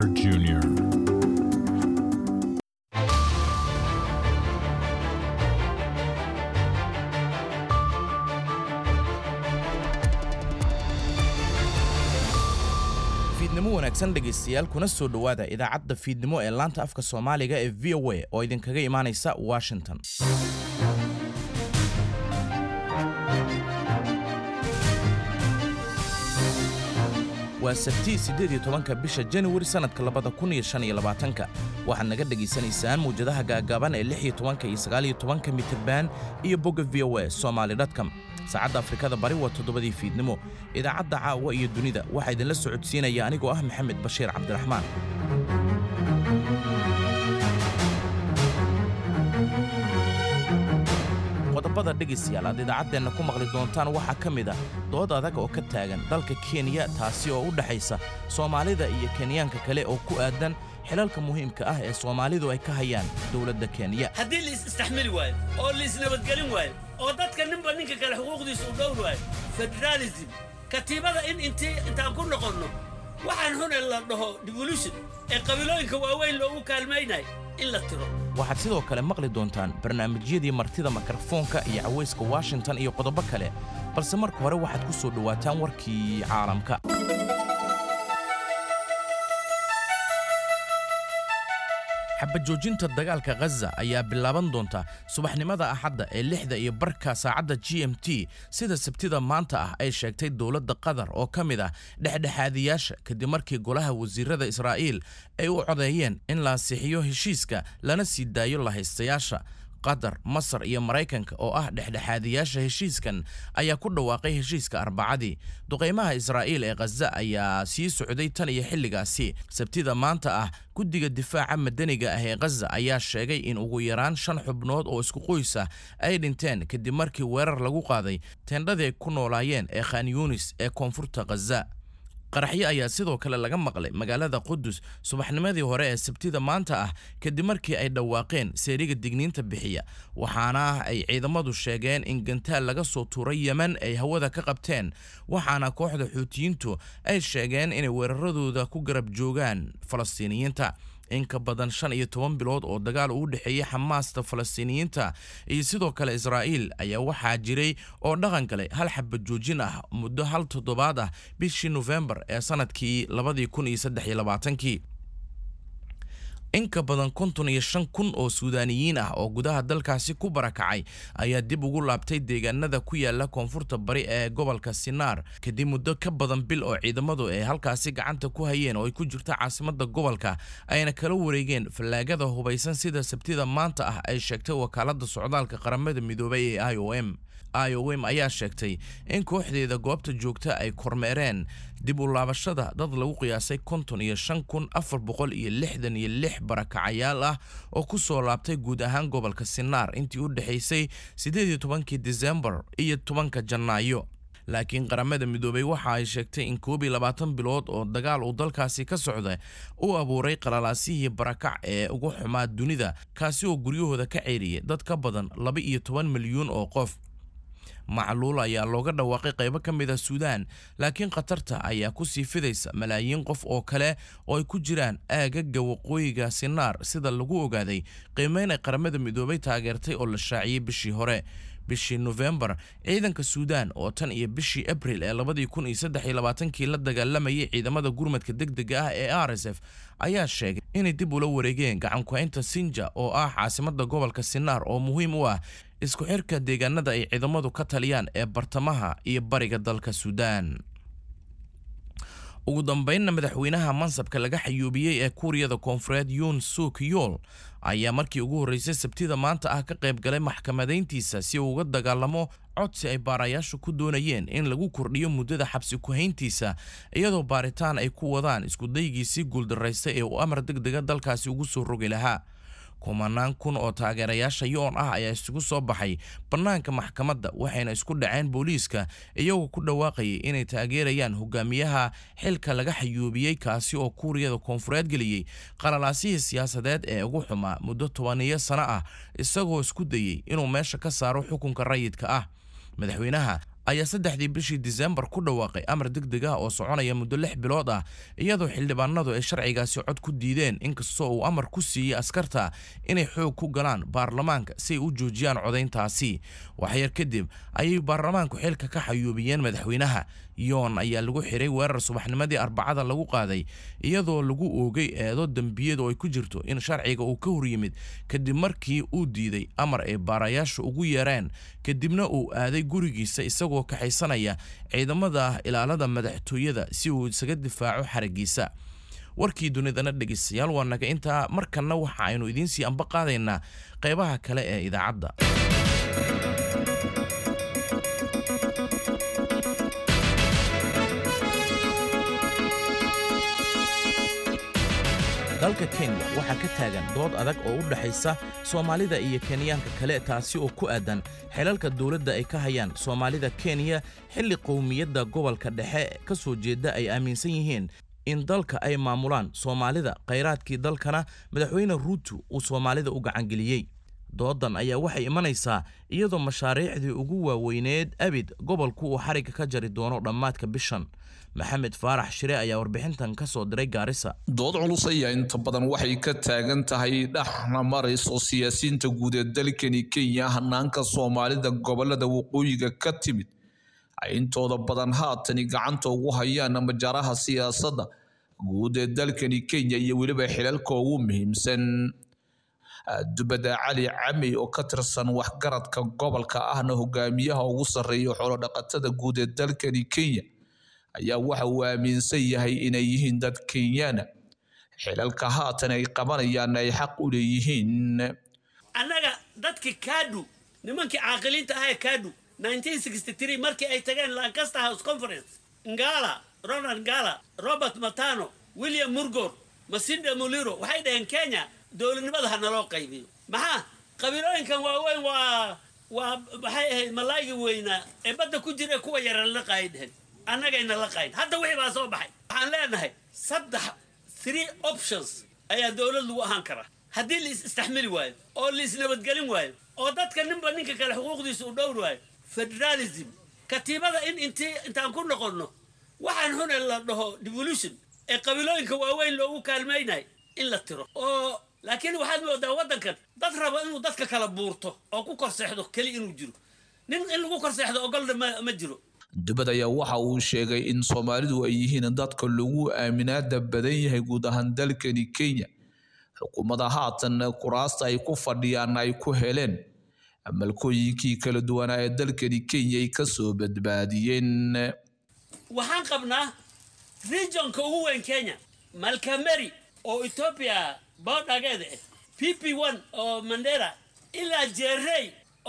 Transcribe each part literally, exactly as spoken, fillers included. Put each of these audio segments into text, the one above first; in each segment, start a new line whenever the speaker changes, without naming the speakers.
Junior
fiidnimo wanaagsan dhageystayaal kuna soo dhawaada idaacadda fiidnimo ee laanta afka Soomaaliga ee V O A oo idin kaga imaanaysa Washington. waa sabti sideed iyo tobanka bisha January sanadka labada kun iyo shan iyo labaatanka waxaad naga dhageysanaysaan muujadaha gaagaaban ee lix iyo tobanka iyo sagaal iyo tobanka mitir iyo bogga V O A somali dot com. saacadda Afrikada Bari waa toddobadii fiidnimo. idaacadda caawa iyo dunida waxaa idinla socodsiinaya anigoo ah Maxamed Bashiir Cabdiraxmaan. qodobada dhegeystayaal aad idaacaddeena ku maqli doontaan waxaa ka mid ah dood adag oo ka taagan dalka Kenya taasi oo u dhaxaysa Soomaalida iyo Kenyaanka kale oo ku aadan xilalka muhiimka ah ee Soomaalidu ay ka hayaan dawladda Kenya.
haddii la isticmaali waayo oo la isnabadgelin waayo oo dadka ninba ninka kale xuquuqdiisa u dhowr waayo federalism katiibada in intii intaan ku noqonno waxaan hore la dhaho devolution ee qabiilooyinka waaweyn loogu kaalmaynay in la tiro.
waxaad sidoo kale maqli doontaan barnaamijyadii martida mikrofoonka iyo cawayska Washington iyo qodobo kale balse marka hore waxaad ku soo dhawaataan warkii caalamka. xabajoojinta dagaalka Gaza ayaa bilaaban doonta subaxnimada Axadda ee lixda iyo barka saacadda G M T sida Sabtida maanta ah ay sheegtay dawladda Qatar oo ka mid ah dhexdhexaadiyaasha kadib markii golaha wasiirada Israa'iil ay u codeeyeen in la ansixiyo heshiiska lana sii daayo lahaystayaasha. Qatar, Masar iyo Mareykanka oo ah dhexdhexaadiyaasha heshiiskan ayaa ku dhawaaqay heshiiska Arbacadii. duqeymaha Israa'iil ee Gaza ayaa sii socday tan iyo xilligaasi. Sabtida maanta ah guddiga difaaca madaniga ah ee Gaza ayaa sheegay in ugu yaraan shan xubnood oo isku qoys ah ay dhinteen kadib markii weerar lagu qaaday teendhadii ku noolaayeen ee Khan Yunis ee koonfurta Gaza. qaraxyo ayaa sidoo kale laga maqlay magaalada Qudus subaxnimadii hore ee Sabtida maanta ah kadib markii ay dhawaaqeen seeriga digniinta bixiya waxaana ay ciidamadu sheegeen in gantaal laga soo tuuray Yemen ay hawada ka qabteen waxaana kooxda Xuutiyiintu ay sheegeen in weeraradooda ku garab joogaan Falastiiniyiinta. in ka badan shan iyo toban bilood oo dagaal u dhaxeeyay Xamaasta Falastiiniyiinta iyo sidoo kale Israa'iil ayaa waxaa jiray oo dhaqan galay hal xabad joojin ah muddo hal toddobaad ah bishii November ee sanadkii labada kun iyo saddex iyo labaatan. in ka badan konton iyo shan kun oo Suudaaniyiin ah oo gudaha dalkaasi ku barakacay ayaa dib ugu laabtay deegaanada ku yaala koonfurta bari ee gobolka Sinaar kadib muddo ka badan bil oo ciidamadu ay halkaasi gacanta ku hayeen oo ay ku jirta caasimadda gobolka ayna kala wareegeen fallaagada hubaysan sida Sabtida maanta ah ay sheegtay wakaaladda socdaalka qaramada midoobay ee I O M. I O M ayaa sheegtay in kooxdeeda goobta joogta ay kormeereen dib u laabashada dad lagu qiyaasay konton iyo shan kun afar boqol iyo lixdan iyo lix barakacayaal ah oo ku soo laabtay guud ahaan gobolka Sinaar intii u dhaxaysay sideed iyo tobankii December iyo tobanka Janaayo. laakiin qaramada midoobay waxa ay sheegtay in koob iyo labaatan bilood oo dagaal uu dalkaasi ka socday uu abuuray qalalaasihii barakac ee ugu xumaa dunida kaasi oo guryahooda ka ceeriyay dad ka badan laba iyo toban milyan oo qof. macluul ayaa looga dhawaaqay qaybo ka mid ah Suudaan laakiin qatarta ayaa ku sii fidaysa malaayiin qof oo kale oo ay ku jiraan aagaga waqooyiga Sinaar sida lagu ogaaday qiimeyn ay qaramada midoobay taageertay oo la shaaciyay bishii hore. bishii November ciidanka Suudaan oo tan iyo bishii April ee labada kun iyo saddex iyo labaatan la dagaalamayay ciidamada gurmadka degdega ah ee R S F ayaa sheegay inay dib ula wareegeen gacan ku haynta Sinja oo ah caasimadda gobolka Sinaar oo muhiim u ah isku xirka deegaanada ay ciidamadu ka taliyaan ee bartamaha iyo bariga dalka Suudaan. ugu dambeynna madaxweynaha mansabka laga xayuubiyay ee Kuuriyada Koonfureed Yoon Suk Yeol ayaa markii ugu horeysay Sabtida maanta ah ka qayb galay maxkamadeyntiisa si uu uga dagaalamo codsi ay baarayaashu ku doonayeen in lagu kordhiyo muddada xabsi ku hayntiisa iyadoo baaritaan ay ku wadaan isku daygiisii guuldareystay ee uu amar degdega dalkaasi ugu soo rogi lahaa. kumanaan kun oo taageerayaasha Yoon ah ayaa isugu soo baxay banaanka maxkamadda waxayna isku dhaceen booliiska iyagoo ku dhawaaqay inay taageerayaan hogaamiyaha xilka laga xayuubiyay kaasi oo Kuuriyada Koonfureed galiyay qalalaasihii siyaasadeed ee ugu xumaa muddo toban sano ah isagoo isku dayay inuu meesha ka saaro xukunka rayidka ah. madaxweynaha ayaa saddexdii bishii December ku dhawaaqay amar degdeg ah oo soconaya muddo lix bilood ah iyadoo xildhibaanadu ay sharcigaasi cod ku diideen inkastoo uu amar ku siiyay askarta inay xoog ku galaan baarlamaanka si ay u joojiyaan codayntaasi. wax yar kadib ayay baarlamaanku xilka ka xayuubiyeen madaxweynaha. Yoon ayaa lagu xiray weerar subaxnimadii Arbacada lagu qaaday iyadoo lagu oogay eedo dambiyad oo ay ku jirto in sharciga uu ka hor yimid kadib markii uu diiday amar ay baarayaashu ugu yeereen kadibna uu aaday gurigiisa isagoo ka xaysanaya ciidamada ilaalada madaxtooyada si uu isaga difaaco xarigiisa. warkii dunidana dhageystayaal waa naga intaa markana waxa aynu idiin sii amba qaadaynaa qaybaha kale ee idaacadda. dalka Kenya waxa ka taagan dood adag oo u dhaxaysa Soomaalida iyo Kenyaanka kale taasi oo ku aadan xilalka dawladda ay ka hayaan Soomaalida Kenya xilli qowmiyadda gobolka dhexe ka soo jeeda ay aaminsan yihiin in dalka ay maamulaan Soomaalida kheyraadkii dalkana madaxweyne Ruto uu Soomaalida u gacan geliyay. doodan ayaa waxay imanaysaa iyadoo mashaariicdii ugu waaweyneed abid gobolku uu xariga ka jari doono dhammaadka bishan. maxamed faarax shire ayaa warbixintan ka soo diray Gaarisa.
dood culus ayaa inta badan waxay ka taagan tahay dhaxna marayso siyaasiyiinta guud ee dalkani Kenya hanaanka Soomaalida gobolada waqooyiga ka timid ay intooda badan haatan gacanta ugu hayaan majaraha siyaasadda guud ee dalkani Kenya iyo weliba xilalka ugu muhiimsan. dubada cali cami oo ka tirsan waxgaradka gobolka ahna hogaamiyaha ugu sareeyo xoolo dhaqatada guud ee dalkani Kenya ayaa waxa uu aaminsan yahay inay yihiin dad Kenyana xilalka haatan ay qabanayaan ay xaq u leeyihiin.
annaga dadkii Kadu nimankii caaqiliinta ah ee Kadu nineteen sixty-three markii ay tageen Lancaster House Conference Ngala Ronald Ngala Robert Matano William Murgor Masinde Muliro waxay dhaheen Kenya dowladnimada ha naloo qaybiyo. maxaa qabiilooyinkan waaweyn waa waa waxay ahayd malaayga weyna ee badda ku jira kuwa yar la qaydeen annagayna la qayd hadda wixii baa soo baxay. waxaan leenahay saddex three options ayaa dowlad lagu ahaan karaa haddii la isticmaali waayo oo la isnabadgelin waayo oo dadka ninba ninka kale xuquuqdiisa u dhowr waayo. federalism katiibada in intii intaan ku noqono waxaan hune la dhaho devolution ee qabiilooyinka waaweyn loogu kaalmeynay in la tiro oo laakiin waxaad moodaa waddankan dad raba inuu dadka kala buurto oo ku korseexdo kali inuu jiro nin in lagu korseexdo ogolna ma jiro.
dubada ayaa waxa uu sheegay in Soomaalidu ay yihiin dadka lagu aaminaada badan yahay guud ahaan dalkani Kenya. xukuumadda haatan kuraasta ay ku fadhiyaan ay ku heleen amalkooyinkii kala duwanaa ee dalkani Kenya ay ka soo badbaadiyeen.
waxaan qabnaa regionka ugu weyn Kenya Malkameri oo Ethiopia baadhageeda P P one oo Mandera ilaa Jeerey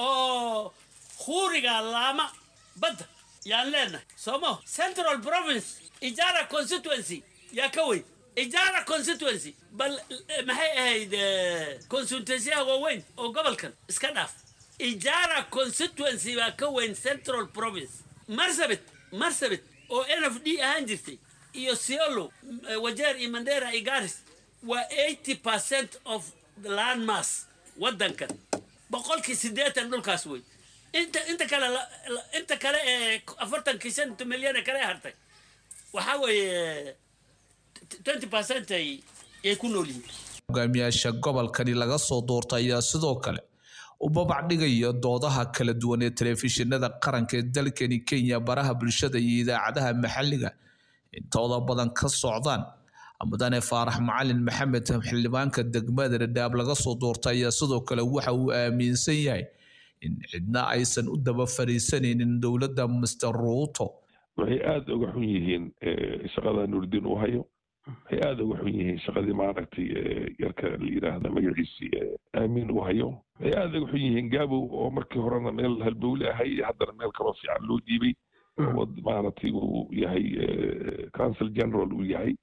oo khuriga lama badda yaan leenahay Somo Central Province Ijara constituency yaa ka weyn Ijara constituency bal maxay ahayd constituency oo weyn oo gobolkan iska dhaaf Ijara constituency baa ka weyn Central Province. Marsabit Marsabit oo N F D ahaan jirtay iyo Siolo Wajeer iyo Mandera iyo Garis waa eighty percent of the land mass waddankan boqolkii siddeetan dhulkaas weyn. inta inta kale inta kale ee afartan milyan kale hartay waxa weeye twenty percent ay ku nool yihiin.
hogaamiyaasha gobolkani laga soo doortay ayaa sidoo kale u babac dhigaya doodaha kala duwan ee telefishinada qaranka ee dalkani Kenya baraha bulshada iyo idaacadaha maxalliga intooda badan ka socdaan. mudane Faarax Macalin Maxamed xildhibaanka degmada Dadaab laga soo doortay ayaa sidoo kale waxa uu aaminsan yahay in cidna aysan u daba fariisanaynin dowladda Mister Ruto.
waxay aad uga xun yihiin shaqada Nuurdin uu hayo waxay aad uga xun yihiin shaqadii maaragtay yarka la yiraahdo magaciisa aamin uu hayo waxay aad uga xun yihiin Gaabo oo markii horena meel halbowle ahay haddana meel kale fiican loo dhiibay oo maaragtay uu yahay council general uu yahay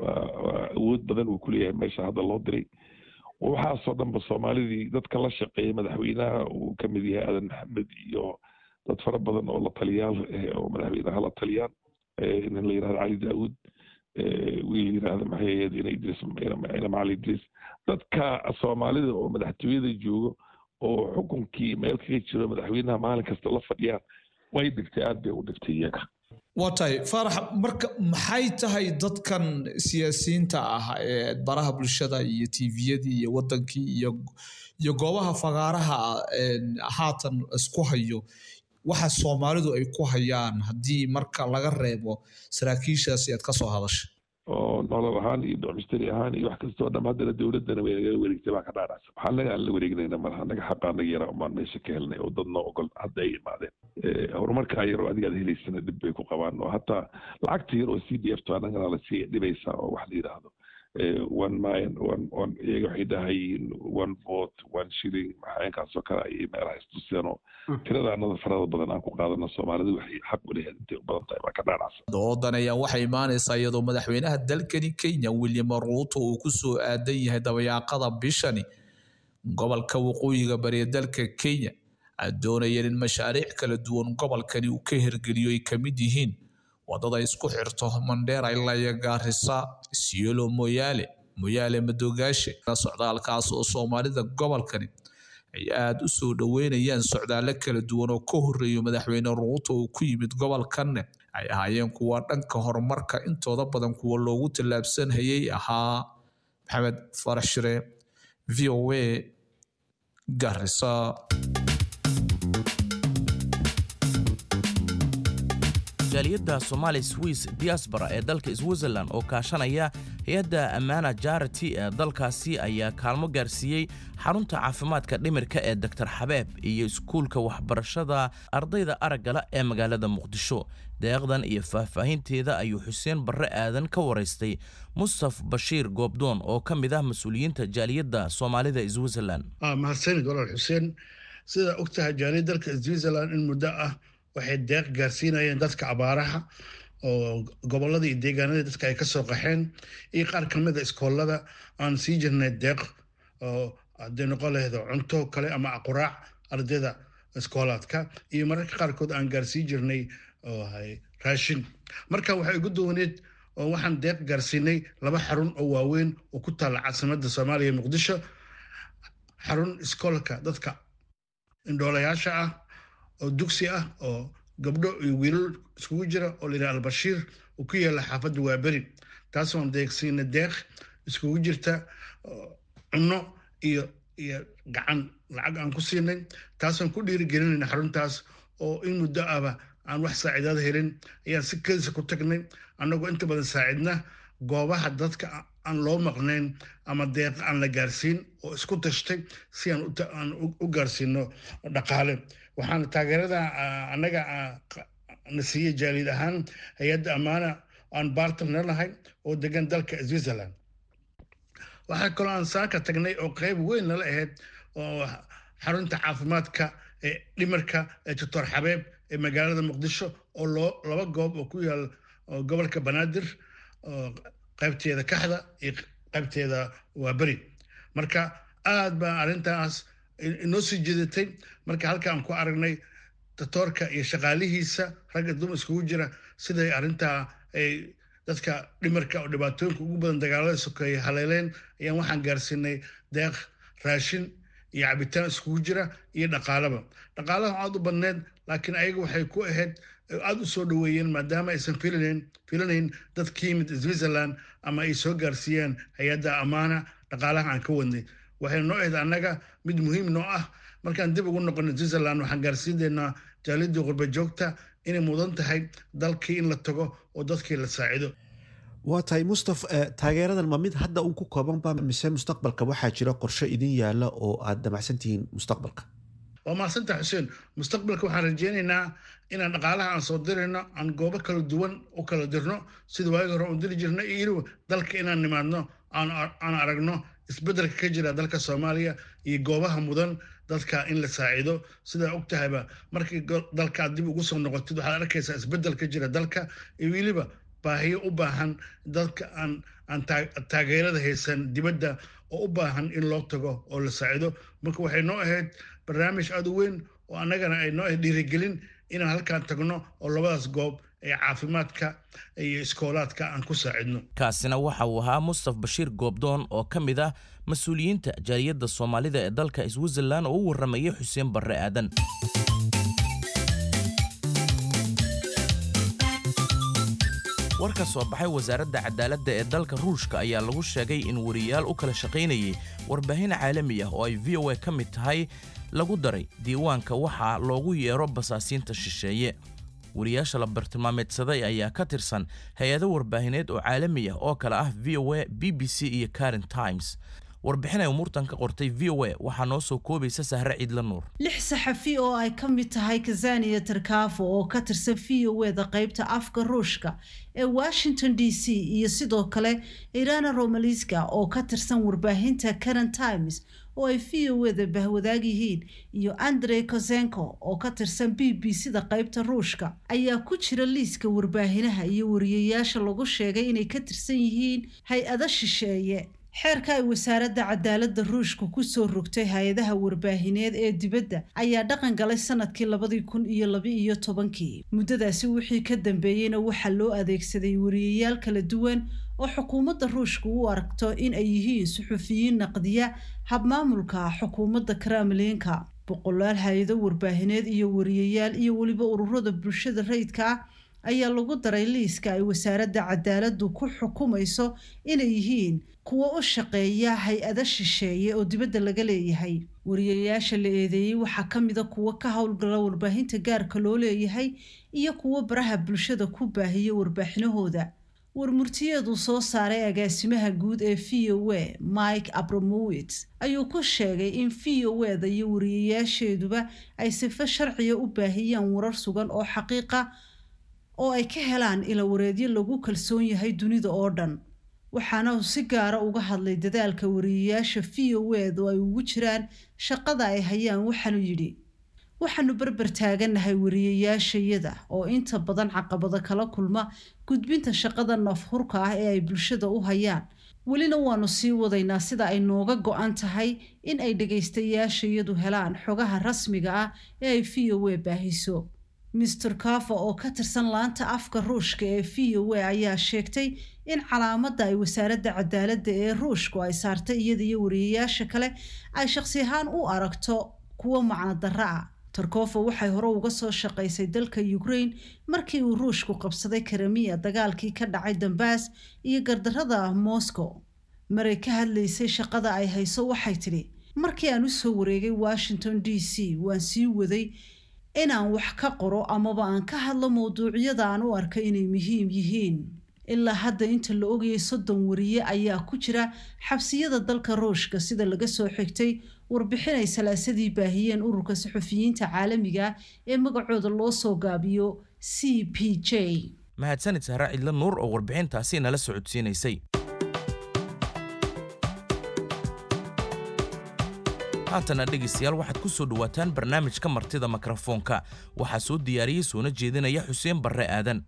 awood badan uu ku leeyahay meesha hadda loo diray. waxaasoo dhanba Soomaalidii dadka la shaqeeyay madaxweynaha uu ka mid yahay Aadan Maxamed iyo dad fara badan oo la taliyaal oo madaxweynaha la taliyaan in la yiraahdo Cali Daawud wiil yiraahdo maxay in Idris ina Maali Idris dadka Soomaalida oo madaxtooyada joogo oo xukunkii meel kaga jiro madaxweynaha maalin kasta la fadhiyaan way dhigtay aad bay u dhigtay iyaga
waatay farax marka maxay tahay dadkan siyaasiyiinta ah ee baraha bulshada iyo T V-yada iyo wadankii iyo iyo goobaha fagaaraha haatan isku hayo waxa Soomaalidu ay ku hayaan hadii marka laga reebo saraakiishaasi aad ka soo hadashay
oo nolol ahaan iyo domisteri ahaan iyo wax kasta oo dhammaadna dawladana way naga wareegtay baa ka dhaaraysa waxaan laga la wareegnayna mar anaga xaqaan naga yara oo meesha ka helnay oo dadna ogol hadda ay imaadeen ee horumarka ay yaro adiga helaysana dib bay ku qabaan oo hatta lacagta yar oo C D F to anaga la sii dhibaysa oo wax la yiraahdo one million one one iyaga waxay dhahayn one vote one shilling maxay ka soo kala ay meelaha istusano tirada anada farada badan aan ku qaadano Soomaalidu waxay xaq u leeyahay inta badan tahay ba ka dhaaraysa
doodan ayaa waxay imaanaysaa iyadoo madaxweynaha dalkani Kenya William Ruto uu ku soo aadan yahay dabayaaqada bishani gobolka waqooyiga bari dalka Kenya doonayeen in mashaariic kala duwan gobolkani uu ka hirgeliyo ay kamid yihiin wadada isku xirto Mandera ilaa Garissa Isiolo Moyale Moyale Madogaashe socdaalkaas oo Soomaalida gobolkani ay aad u soo dhaweynayaan socdaal kala duwan oo ka horeeyo madaxweyne Ruto oo ku yimid gobolkan ay ahaayeen kuwa dhanka horumarka intooda badan kuwa loogu talaabsan hayay ahaa Maxamed Farax Shire V O A Garissa
jaaliyadda Somali Swiss diaspora ee dalka Switzerland oo kaashanaya hay'adda Amana Charity ee dalkaasi ayaa kaalmo gaarsiiyay xarunta caafimaadka dhimirka ee Doctor Xabeeb iyo iskuulka waxbarashada ardayda aragala ee magaalada Muqdisho deeqdan iyo faahfaahinteeda ayuu Xuseen Barre Aadan ka wareystay Mustaf Bashiir Goobdoon oo ka mid ah mas'uuliyiinta jaaliyadda Soomaalida ee Switzerland
ah mahadsan walaal Xuseen sida ogtahay jaaliyadda dalka Switzerland in muddo ah waxay deeq gaarsiinayeen dadka abaaraha oo gobolada iyo deegaanada dadka ay ka soo qaxeen iyo qaar kamid ah iskoolada aan sii jirnay deeq oo hadii noqon lahayd cunto kale ama quraac ardayda iskoolaadka iyo mararka qaarkood aan gaarsiin jirnay oo hay raashin marka waxay ugu dooneed oo waxaan deeq gaarsiinay laba xarun oo waaweyn oo ku taal caasimadda Soomaaliya Muqdisho xarun iskoolka dadka indhoolayaasha ah oo dugsi ah oo gabdho iyo wiilal isku jira oo leeyahay Al-Bashir oo ku yaala xaafadda Waaberi taas oo deeqsiina deeq isku jirta cunno iyo iyo gacan lacag aan ku siinay taas oo ku dhiirigelinayna xaruntaas oo in muddo ah aan wax saacidaad helin ayaan si keelisa ku tagnay anagoo inta badan saacidna goobaha dadka aan loo maqnayn ama deeq aan la gaarsiin oo isku tashtay si aan u gaarsiino dhaqaale waxaan taageerada anaga nasiye jaalid ahaan hay'adda Amana aan partner lahayn oo degan dalka Switzerland waxa kale aan saaka tagnay oo qayb weyn la ahayd oo xarunta caafimaadka ee dhimirka ee Doctor Xabeeb ee magaalada Muqdisho oo laba goob oo ku yaal gobolka Banaadir qaybteeda Kaxda iyo qaybteeda Waaberi marka aad baa arintaas inoo sii jeedatay marka halka aan ku aragnay doctorka iyo shaqaalihiisa rag dumar isku jira sida arinta ay dadka dhimirka oo dhibaatooyinka ugu badan dagaalada sokeeye haleeleen ayaan waxaan gaarsiinay deeq raashin iyo cabitaan isku jira iyo dhaqaalaba dhaqaalaha aad u badneed laakiin ayagu waxay ku ahayd aad u soo dhaweeyeen maadaama aysan filayn filayn dad ka yimid Switzerland ama ay soo gaarsiiyeen hay'adda Amana dhaqaalaha aan ka wadnay waxay noo ahayd annaga mid muhiim noo ah markaan dib ugu noqono Switzerland waxaan gaarsiineynaa jaaliyadda qurba joogta inay mudan tahay dalkii in la tago oo dadkii la saacido
waa tahay Mustaf taageeradan ma mid hadda uu ku kooban baa mise mustaqbalka waxaa jira qorshe idin yaala oo aad damacsantihiin mustaqbalka
waa maasanta Xuseen mustaqbalka waxaan rajeynaynaa inaan dhaqaalaha aan soo dirayno aan goobo kala duwan u kala dirno sida waagi hore u diri jirnay iyo dalka inaan nimaadno aan aan aragno isbeddelka ka jira dalka Soomaaliya iyo goobaha mudan dadka in la saacido sida ogtahayba markii dalka dib ugu soo noqotid waxa arkaysaa isbeddel ka jira dalka iyo wiliba baahiyo u baahan dadka aan aan taageerada haysan dibadda oo u baahan in loo tago oo la saacido marka waxay noo ahayd barnaamij aad u weyn oo annagana ay noo dhiirigelin inaan halkaan tagno oo labadaas goob ee caafimaadka iyo iskoolaadka aan ku saacidno
kaasina waxa uu ahaa Mustaf Bashiir Goobdoon oo ka mid ah mas'uuliyiinta jaaliyadda Soomaalida ee dalka Switzerland oo u waramayay Xuseen Barre Aadan war ka soo baxay wasaaradda cadaaladda ee dalka Ruushka ayaa lagu sheegay in wariyaal u kala shaqaynayay warbaahin caalami ah oo ay V O A ka mid tahay lagu daray diiwaanka waxa loogu yeero basaasiinta shisheeye. wariyaasha la bartilmaameedsaday ayaa ka tirsan hay'ado warbaahineed oo caalami ah oo kala ah V O A, B B C iyo Karen Times. warbixin ay umurtan ka qortay V O A waxaa noo soo koobaysa Sahre Ciidla Nuur.
lix saxafi oo ay ka mid tahay Kazania Tarkafo oo ka tirsan V O A da qaybta afka Ruushka ee Washington D C iyo sidoo kale Irana Romaliska oo ka tirsan warbaahinta Karen Times oo ay V O A da bahwadaag yihiin iyo Andrei Kozenko oo ka tirsan B B C da qaybta Ruushka ayaa ku jira liiska warbaahinaha iyo wariyayaasha lagu sheegay inay ka tirsan yihiin hay-ada shisheeye. xeerka ay wasaaradda cadaaladda Ruushka ku soo rogtay hay'adaha warbaahineed ee dibadda ayaa dhaqan galay sanadkii labada kun iyo laba iyo tobankii. muddadaasi wixii ka dambeeyayna waxaa loo adeegsaday wariyayaal kala duwan oo xukuumadda Ruushka u aragto in ay yihiin suxufiyiin naqdiya habmaamulka xukuumadda Kremlinka. boqolaal hay'ado warbaahineed iyo wariyayaal iyo waliba ururada bulshada rayidka ah ayaa lagu daray liiska ay wasaaradda cadaaladdu ku xukumayso inay yihiin kuwa u shaqeeya hay-ada shisheeye oo dibadda laga leeyahay. wariyayaasha la eedeeyay waxaa ka mid ah kuwa ka howlgala warbaahinta gaarka loo leeyahay iyo kuwa baraha bulshada ku baahiya warbaahinahooda. warmurtiyeedu soo saaray agaasimaha guud ee V O A Mike Abramowitz ayuu ku sheegay in V O A da iyo wariyayaasheeduba ay sifo sharciya u baahiyaan warar sugan oo xaqiiqa oo ay ka helaan ila wareedyo lagu kalsoon yahay dunida oo dhan. waxaana uu si gaara uga hadlay dadaalka wariyayaasha V O A da ay ugu jiraan shaqada ay hayaan. waxaanu yidhi waxaanu barbar taaganahay wariyayaashayada oo inta badan caqabado kala kulma gudbinta shaqada nafhurka ah ee ay bulshada u hayaan. welina waanu sii wadaynaa sida ay nooga go'an tahay in ay dhagaystayaashayadu helaan xogaha rasmiga ah ee ay V O A baahiso. mister Kafa oo ka tirsan laanta afka Ruushka ee V O A ayaa sheegtay in calaamadda ay wasaaradda cadaaladda ee Ruushku ay saartay iyada iyo wariyayaasha kale ay shakhsi ahaan u aragto kuwa macno darro ah. Tarkofo waxay hore uga soo shaqaysay dalka Ukraine markii uu Ruushku qabsaday Crimea dagaalkii ka dhacay Donbass iyo gardarrada Moscow. maray ka hadlaysay shaqada ay hayso waxay tiri markii aan u soo wareegay Washington D C waan sii waday inaan wax ka qoro amaba aan ka hadlo mowduucyada aan u arko inay muhiim yihiin. ilaa hadda inta la ogayay soddon wariye ayaa ku jira xabsiyada dalka Ruushka sida laga soo xigtay warbixin ay salaasadii baahiyeen ururka saxufiyiinta caalamiga ee magacooda loo soo gaabiyo C P J.
mahadsanid Sahre Ciidla Nuur oo warbixintaasi nala socodsiinaysay. haatana dhegeystayaal waxaad ku soo dhawaataan barnaamijka martida mikrofoonka. waxaa soo diyaariyay soona jeedinaya Xuseen Barre Aadan.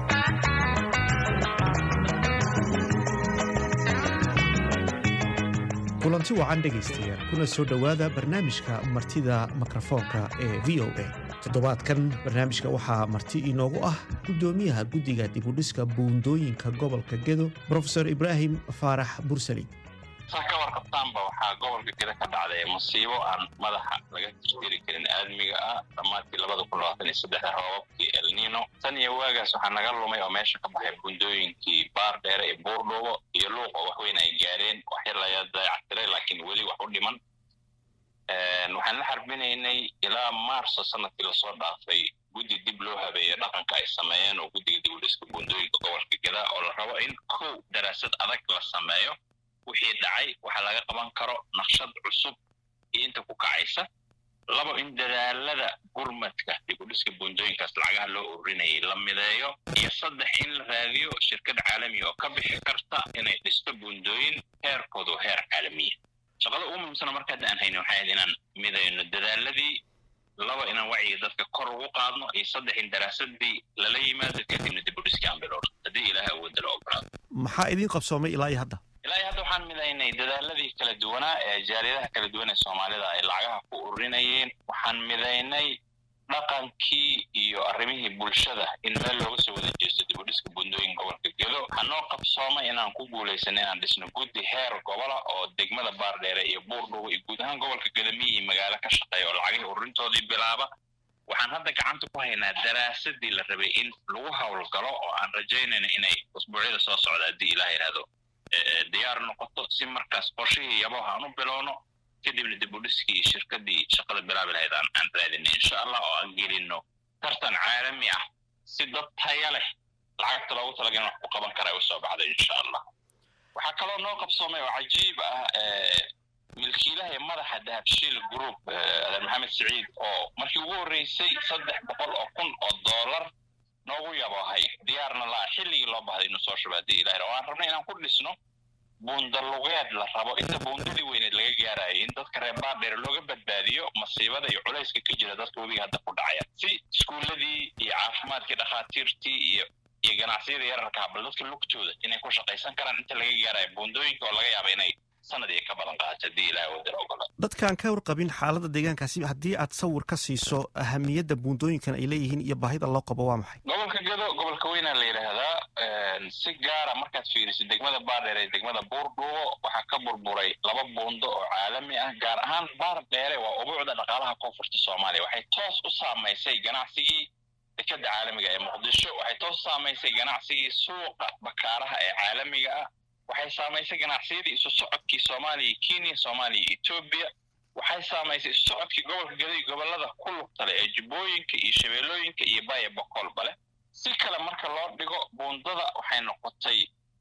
kulanti wacan dhegeystayaal kuna soo dhawaada barnaamijka martida mikrofoonka ee V O A. toddobaadkan barnaamijka waxaa marti inoogu ah gudoomiyaha guddiga dib u dhiska buundooyinka gobolka Gedo Professor Ibrahim Faarax Bursali.
ka warqabtaanba waxaa gobolka Gedo ka dhacday musiibo aan madaxa laga tirtiri karin aadmiga ah dhammaadkii labada kun labaatan iyo saddex roobabkii El Niño. tan iyo waagaas waxaa naga lumay oo meesha ka baxay buundooyinkii baar dheere iyo buurdhuubo iyo luuq oo wax weyn ay gaareen waxyar la dayactiray laakiin weli wax u dhiman. waxaan la xarbinaynay ilaa maarso sanadkii lasoo dhaafay guddi dib loo habeeyo dhaqanka ay sameeyeen oo guddiga dib u dhiska buundooyinka gobolka Gedo oo la rabo in kow daraasad adag la sameeyo wixii dhacay waxa laga qaban karo naqshad cusub iyo inta ku kacaysa. labo in dadaalada gurmadka dib u dhiska buundooyinkaas lacagaha loo ururinayay la mideeyo. iyo saddex in la raadiyo shirkad caalami oo ka bixi karta inay dhisto buundooyin heerkoodu heer caalami ah. shaqada ugu muhiimsan marka aan hayno waxay ahayd inaan mideyno dadaaladii, laba inaan wacyiga dadka kor ugu qaadno, iyo saddex in daraasadii lala yimaado kadibna dib u dhiska aan bilowno haddii ilaahay awoodda la ogolaado.
maxaa idin qabsoomay ilaa iyo hadda?
ilaa hadda waxaan midaynay dadaaladii kala duwanaa ee jaariyadaha kala duwan ee Soomaalida ay lacagaha ku ururinayeen. waxaan midaynay dhaqankii iyo arrimihii bulshada in meel looga soo wada jeesto dib u dhiska buundooyinka gobolka Gedo. waxaan noo qabsoomay inaan ku guulaysanay inaan dhisno guddi heer gobola oo degmada Baardheere iyo Buurdhuubo iyo guud ahaan gobolka Gedo iyo magaalo ka shaqeeya oo lacagihii ururintoodii bilaaba. waxaan hadda gacanta ku haynaa daraasadii la rabay in lagu howlgalo oo aan rajaynayno inay usbuucyada soo socda haddii ilaah yidhaahdo diyaar noqoto si markaas qorshihii yabaha aan u bilowno kadibna dib u dhiskii shirkadii shaqada bilaabi lahayd aan aan raadinay insha allah oo aan gelino tartan caalami ah si dad taya leh lacagta loogu talagalay wax ku qaban karaa u soo baxday insha allah waxaa kaloo noo qabsoomay oo cajiib ah milkiilaha madaxa dahabshiil group maxamed saciid oo markii ugu horeysay saddex boqol oo kun oo dollar noogu yabahay diyaarna la xilligii loo baahday inuu soo shubaadii ilaahay oo aan rabnay inaan ku dhisno buundalugeed la rabo inta buundadii weyneed laga gaarayo in dadka reer baadheer looga badbaadiyo masiibada iyo culayska ka jira dadka webiga hadda ku dhacaya si iskuuladii iyo caafimaadkii dhakhaatiirtii iyo iyo ganacsiyada yararka bal dadka lugtooda inay ku shaqaysan karaan inta laga gaarayo buundooyinka oo laga yaabo inay sanadii ka badan qaata hadii ilaahay wadar ogolaa
dadkaan ka warqabin xaaladda deegaankaasi haddii aad sawir ka siiso ahamiyadda buundooyinkan ay leeyihiin iyo baahida loo qabo waa maxay
gobolka gado gobolka weynaa la yidhaahdaa si gaara markaad fiirisid degmada baardheere ee degmada buurdhuubo waxaa ka burburay laba buundo oo caalami ah gaar ahaan baardheere waa ubuucda dhaqaalaha koonfurta soomaaliya waxay toos u saamaysay ganacsigii dekada caalamiga ee muqdisho waxay toos u saamaysay ganacsigii suuqa bakaaraha ee caalamiga ah waxay saamaysay ganacsiyadii isu socodkii Soomaaliya Kenya Soomaaliya Ethiopia waxay saamaysay isu socodkii gobolka gaday gobolada ku lugta leh ee Jubbooyinka iyo Shabeellooyinka iyo Baaya Boqol bale si kale marka loo dhigo buundada waxay noqotay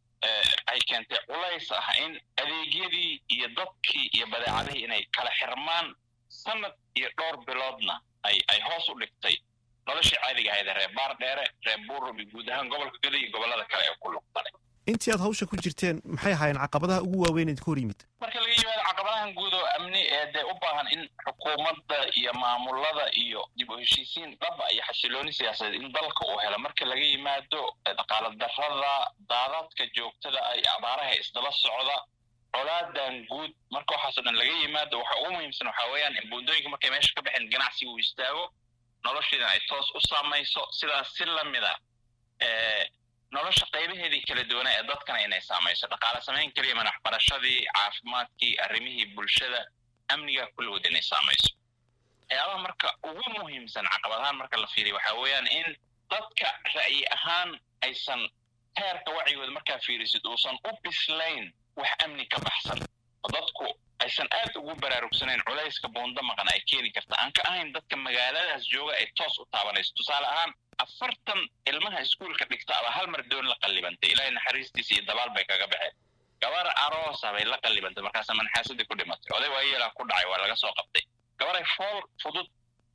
ay keentay culays ah in adeegyadii iyo dadkii iyo badeecadihii inay kala xirmaan sanad iyo dhowr biloodna ay ay hoos u dhigtay noloshii caadiga ahayd reer Baardheere reer Buurrubi guud ahaan gobolka gaday iyo gobolada kale ee ku lugta leh
intii aad hawsha ku jirteen maxay ahaayeen caqabadaha ugu waaweyn ee ku hor yimid
marka laga yimaado caqabadahan guud oo amni ee de u baahan in xukuumadda iyo maamulada iyo dib u heshiisiin dhaba iyo xasilooni siyaasadeed in dalka uu helo marka laga yimaado dhaqaale darrada daadadka joogtada ay abaaraha isdaba socda colaadan guud marka waxaas dhan laga yimaado waxa ugu muhiimsan waxa weeyaan in buundooyinka markay meesha ka baxeen ganacsi uu istaago noloshiina ay toos u saamayso sidaas si lamid ah ee nolosha qaybaheedii kala duwan ee dadkana inay saamayso dhaqaale samayn kaliya madax barashadii caafimaadkii arrimihii bulshada amniga kulligood inay saamayso waxyaabaha marka ugu muhiimsan caqabadahan marka la fiiriyo waxaa weeyaan in dadka ra'yi ahaan aysan heerka wacyigooda markaa fiirisid uusan u bislayn wax amni ka baxsan dadku aysan aad ugu baraarugsanayn culayska buunda maqan ay keeni karta aan ka ahayn dadka magaaladaas jooga ay toos u taabanayso tusaale ahaan afartan ilmaha iskuulka dhigta aba hal mar doon la qallibantay ilaahay naxariistiisa iyo dabaal bay kaga baxeen gabar aroos ah bay la qallibantay markaas manxaasadii ku dhimatay oday waa yeelaa ku dhacay waa laga soo qabtay gabar ay fool fudud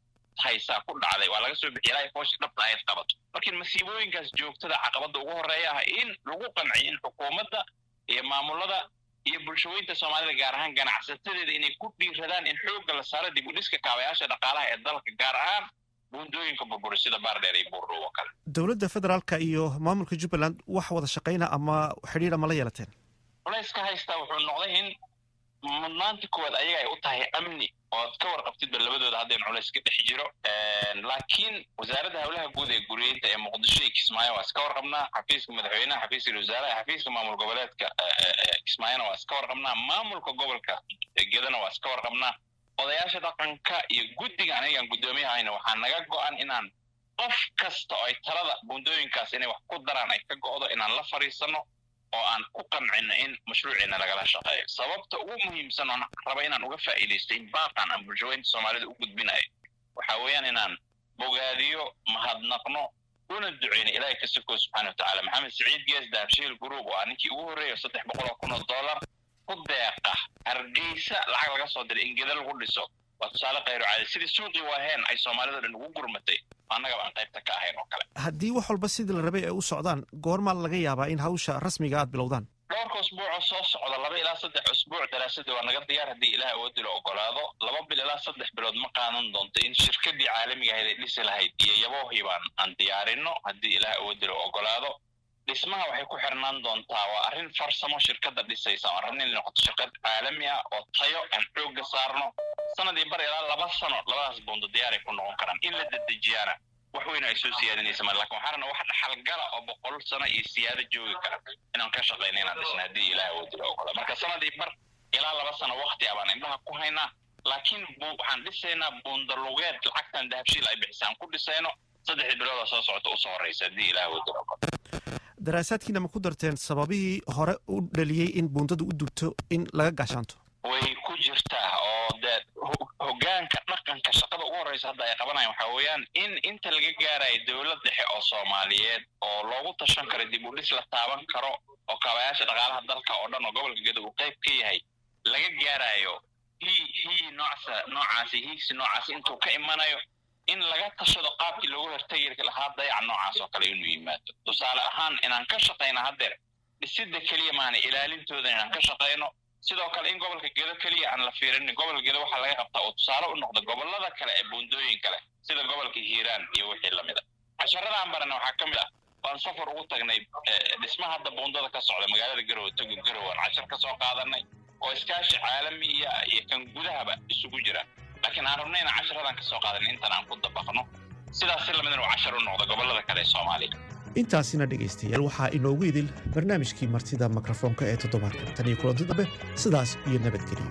haysaa ku dhacday waa laga soo bixiyay ilaahay fooshi dhabta ay qabato markii masiibooyinkaas joogtada caqabada ugu horeeya ah in lagu qanciyo in xukuumadda iyo maamulada iyo bulshooyinka Soomaalida gaar ahaan ganacsatada inay ku dhiiradaan in xoogga la saaro dib u dhiska kaabayaasha dhaqaalaha ee dalka gaar ahaan buundooyinka burburisada Baardheere iyo Buurdhuubo kale
dawladda federaalka iyo maamulka Jubbaland wax wada shaqeyna ama xiriir ama la yeelateen
culayska haysta wuxuu noqday in mudnaanta koowaad ayaga ay u tahay amni oo ka warqabtid labadooda haddii culays ka dhex jiro laakiin wasaaradda hawlaha guud ee guriyeynta ee Muqdisho iyo Kismaayo waa iska warqabnaa xafiiska madaxweynaha xafiiska wasaaraha xafiiska maamul goboleedka Kismaayo waa iska warqabnaa maamulka gobolka Gedana waa iska warqabnaa odayaasha dhaqanka iyo guddiga aniga gudoomiyahayna waxaa naga go'an inaan qof kasta oo ay talada buundooyinkaas inay wax ku daraan ay ka go'do inaan la fariisano oo aan ku qancino in mashruucina lagala shaqeeyo sababta ugu muhiimsan oo raba inaan uga faa'iideysto in baaqan aan bulshooyinka Soomaalida u gudbinayo waxa weeyaan inaan bogaadiyo mahadnaqno una duceyno ilaahay ka soo subhanahu wa ta'ala maxamed saciid gees dahabshiil group oo ninkii ugu horeeyay saddex boqol oo kun oo dollar ku deeqa hargeysa lacag laga soo diray in gedal lagu dhiso waa tusaale qayro caadi sidii suuqii waaheen ay Soomaalida dhan ugu gurmatay annaga aan qaybta ka ahayn oo kale
haddii wax walba sidii la rabay ay u socdaan goorma laga yaabaa in hawsha rasmiga aad bilowdaan
dhowrka usbuuc oo soo socda laba ilaa saddex usbuuc daraasada waa naga diyaar haddii ilaahay awoodi la ogolaado laba bil ilaa saddex bilood ma qaadan doonto in shirkadii caalamiga ahayd ay dhisi lahayd iyo yaboohii baan aan diyaarino haddii ilaahay awoodi la ogolaado dhismaha waxay ku xirnaan doontaa waa arrin farsamo shirkadda dhisaysa oo rabnay inay noqoto shirkad caalami ah oo tayo aan xoogga saarno sanadii bar ilaa laba sano labadaas buundo diyaaray ku noqon karaan in la dedejiyaana wax weyn ay soo siyaadinaysa ma laakiin waxaan rabnaa wax dhaxalgala oo boqol sano iyo siyaado joogi kara inaan ka shaqeyno inaan dhisna haddii ilaahay awoodi la ogolaado marka sanadii bar ilaa laba sano waqti abaan indhaha ku haynaa laakiin waxaan dhisaynaa buundalugeed lacagtan dahabshiil ay bixisaan ku dhisayno saddex bilood oo soo socota u soo horeysa haddii ilaahay uu diro.
daraasaadkiina ma ku darteen sababihii hore u dhaliyey in buundadu u dubto in laga gaashaanto?
way ku jirtaa oo dee hoggaanka dhaqanka shaqada ugu horeysa hadda ay qabanayaan waxaa weeyaan in inta laga gaarayo dowlad dhexe oo Soomaaliyeed oo loogu tashan karo dib u dhis la taaban karo oo kaabayaasha dhaqaalaha dalka oo dhan oo gobolka Gedo uu qayb ka yahay laga gaarayo hii hii noocsa noocaasi hiigsi noocaasi intuu ka imanayo in laga tashado qaabkii loogu hortagi lahaa dayac noocaas oo kale inuu yimaado. tusaale ahaan inaan ka shaqeyno haddeer dhisidda keliya maana ilaalintooda inaan ka shaqeyno, sidoo kale in gobolka Gedo keliya aan la fiirin gobolka Gedo waxaa laga qabtaa oo tusaale u noqda gobolada kale ee buundooyin kale sida gobolka Hiiraan iyo wixii la mid ah. casharadaan barana waxaa ka mid ah waan safar ugu tagnay dhismaha hadda buundada ka socda magaalada Garowe Togo Garowe aan cashar ka soo qaadanay oo iskaashi caalami ah iyo kan gudahaba isugu jira, laakiin aan rabnay in casharadan ka soo qaadanay intaan aan ku dabaqno sidaas si lamid ah cashar u noqda gobolada kale ee Soomaaliya.
intaasina dhegaystayaal waxaa inoogu idil barnaamijkii martida mikrofoonka ee toddobaadkan. tan iyo kulanti dambe sidaas iyo nabadgelyo.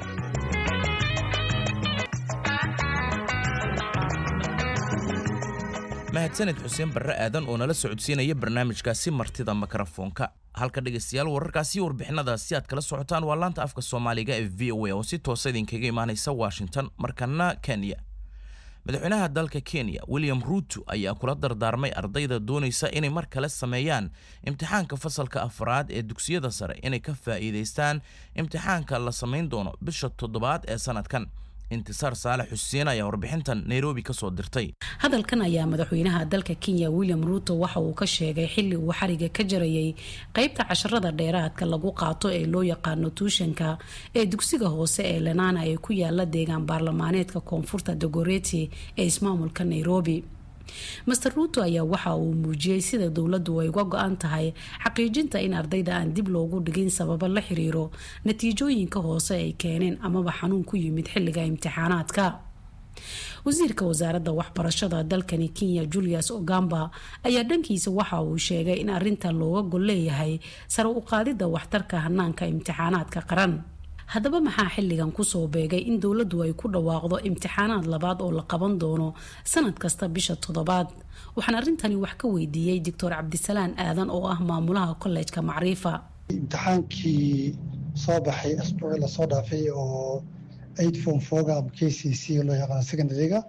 mahadsanid xuseen barre aadan oo nala socodsiinaya barnaamijkaasi martida mikrofoonka. halka dhegaystayaal wararkaasi warbixinadaasi aad kala socotaan waa laanta afka Soomaaliga ee V O A oo si toos ah idinkaga imaanaysa Washington. markana Kenya. madaxweynaha dalka Kenya William Ruto ayaa kula dardaarmay ardayda doonaysa inay mar kale sameeyaan imtixaanka fasalka afraad ee dugsiyada sare inay ka faa'iideystaan imtixaanka la sameyn doono bisha toddobaad ee sanadkan. intisaar Saalax Xuseen ayaa warbixintan Nairobi ka soo dirtay.
hadalkan ayaa madaxweynaha dalka Kenya William Ruto waxa uu ka sheegay xilli uu xariga ka jarayay qaybta casharada dheeraadka lagu qaato ee loo yaqaano tuushanka ee dugsiga hoose ee Lenana ee ku yaala deegaan baarlamaaneedka koonfurta Dagoretti ee ismaamulka Nairobi. Mister Ruto ayaa waxa uu muujiyay sida dawladdu ay uga go'an tahay xaqiijinta in ardayda aan dib loogu dhigin sababo la xiriiro natiijooyinka hoose ay keeneen amaba xanuun ku yimid xilliga imtixaanaadka. wasiirka wasaaradda waxbarashada dalkani Kenya Julius Ogamba ayaa dhankiisa waxa uu sheegay in arrintan looga gol leeyahay sare u qaadida waxtarka hanaanka imtixaanaadka qaran. haddaba maxaa xilligan ku soo beegay in dawladdu ay ku dhawaaqdo imtixaanaad labaad oo la qaban doono sanad kasta bisha toddobaad? waxaan arrintani wax ka weydiiyey Doctor Cabdisalaan Aadan oo ah maamulaha college-ka Macrifa.
imtixaankii soo baxay asbuucii la soo dhaafay oo eight form four ama K C C loo yaqaan secondary-ga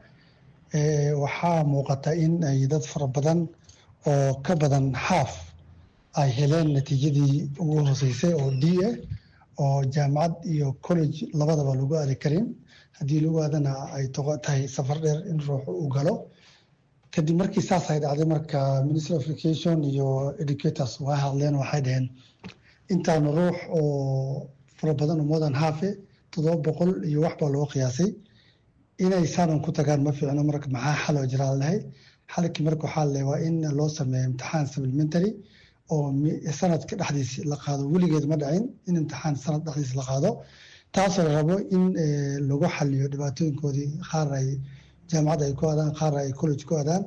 ee waxaa muuqata in ay dad fara badan oo ka badan half ay heleen natiijadii ugu hooseysay oo D ah oo jaamacad iyo college labadaba lagu aadi karin. haddii lagu aadana ay tahay safar dheer in ruux uu galo. kadib markii saas ay dhacday marka Ministry of Education iyo educators waa hadleen waxay dhaheen intaan ruux oo fara badan oo moodan haafe toddoba boqol iyo wax baa loo qiyaasay inay saaran ku tagaan ma fiicno. marka maxaa xal oo jira lahay xalkii marka waxaa la waa in loo sameeyo imtixaan supplementary oo sanadka dhexdiisa la qaado. weligeed ma dhacin in imtixaan sanad dhexdiisa la qaado, taasoo la rabo in lagu xaliyo dhibaatooyinkoodii qaar ay jaamacad ay ku aadaan qaar ay college ku aadaan.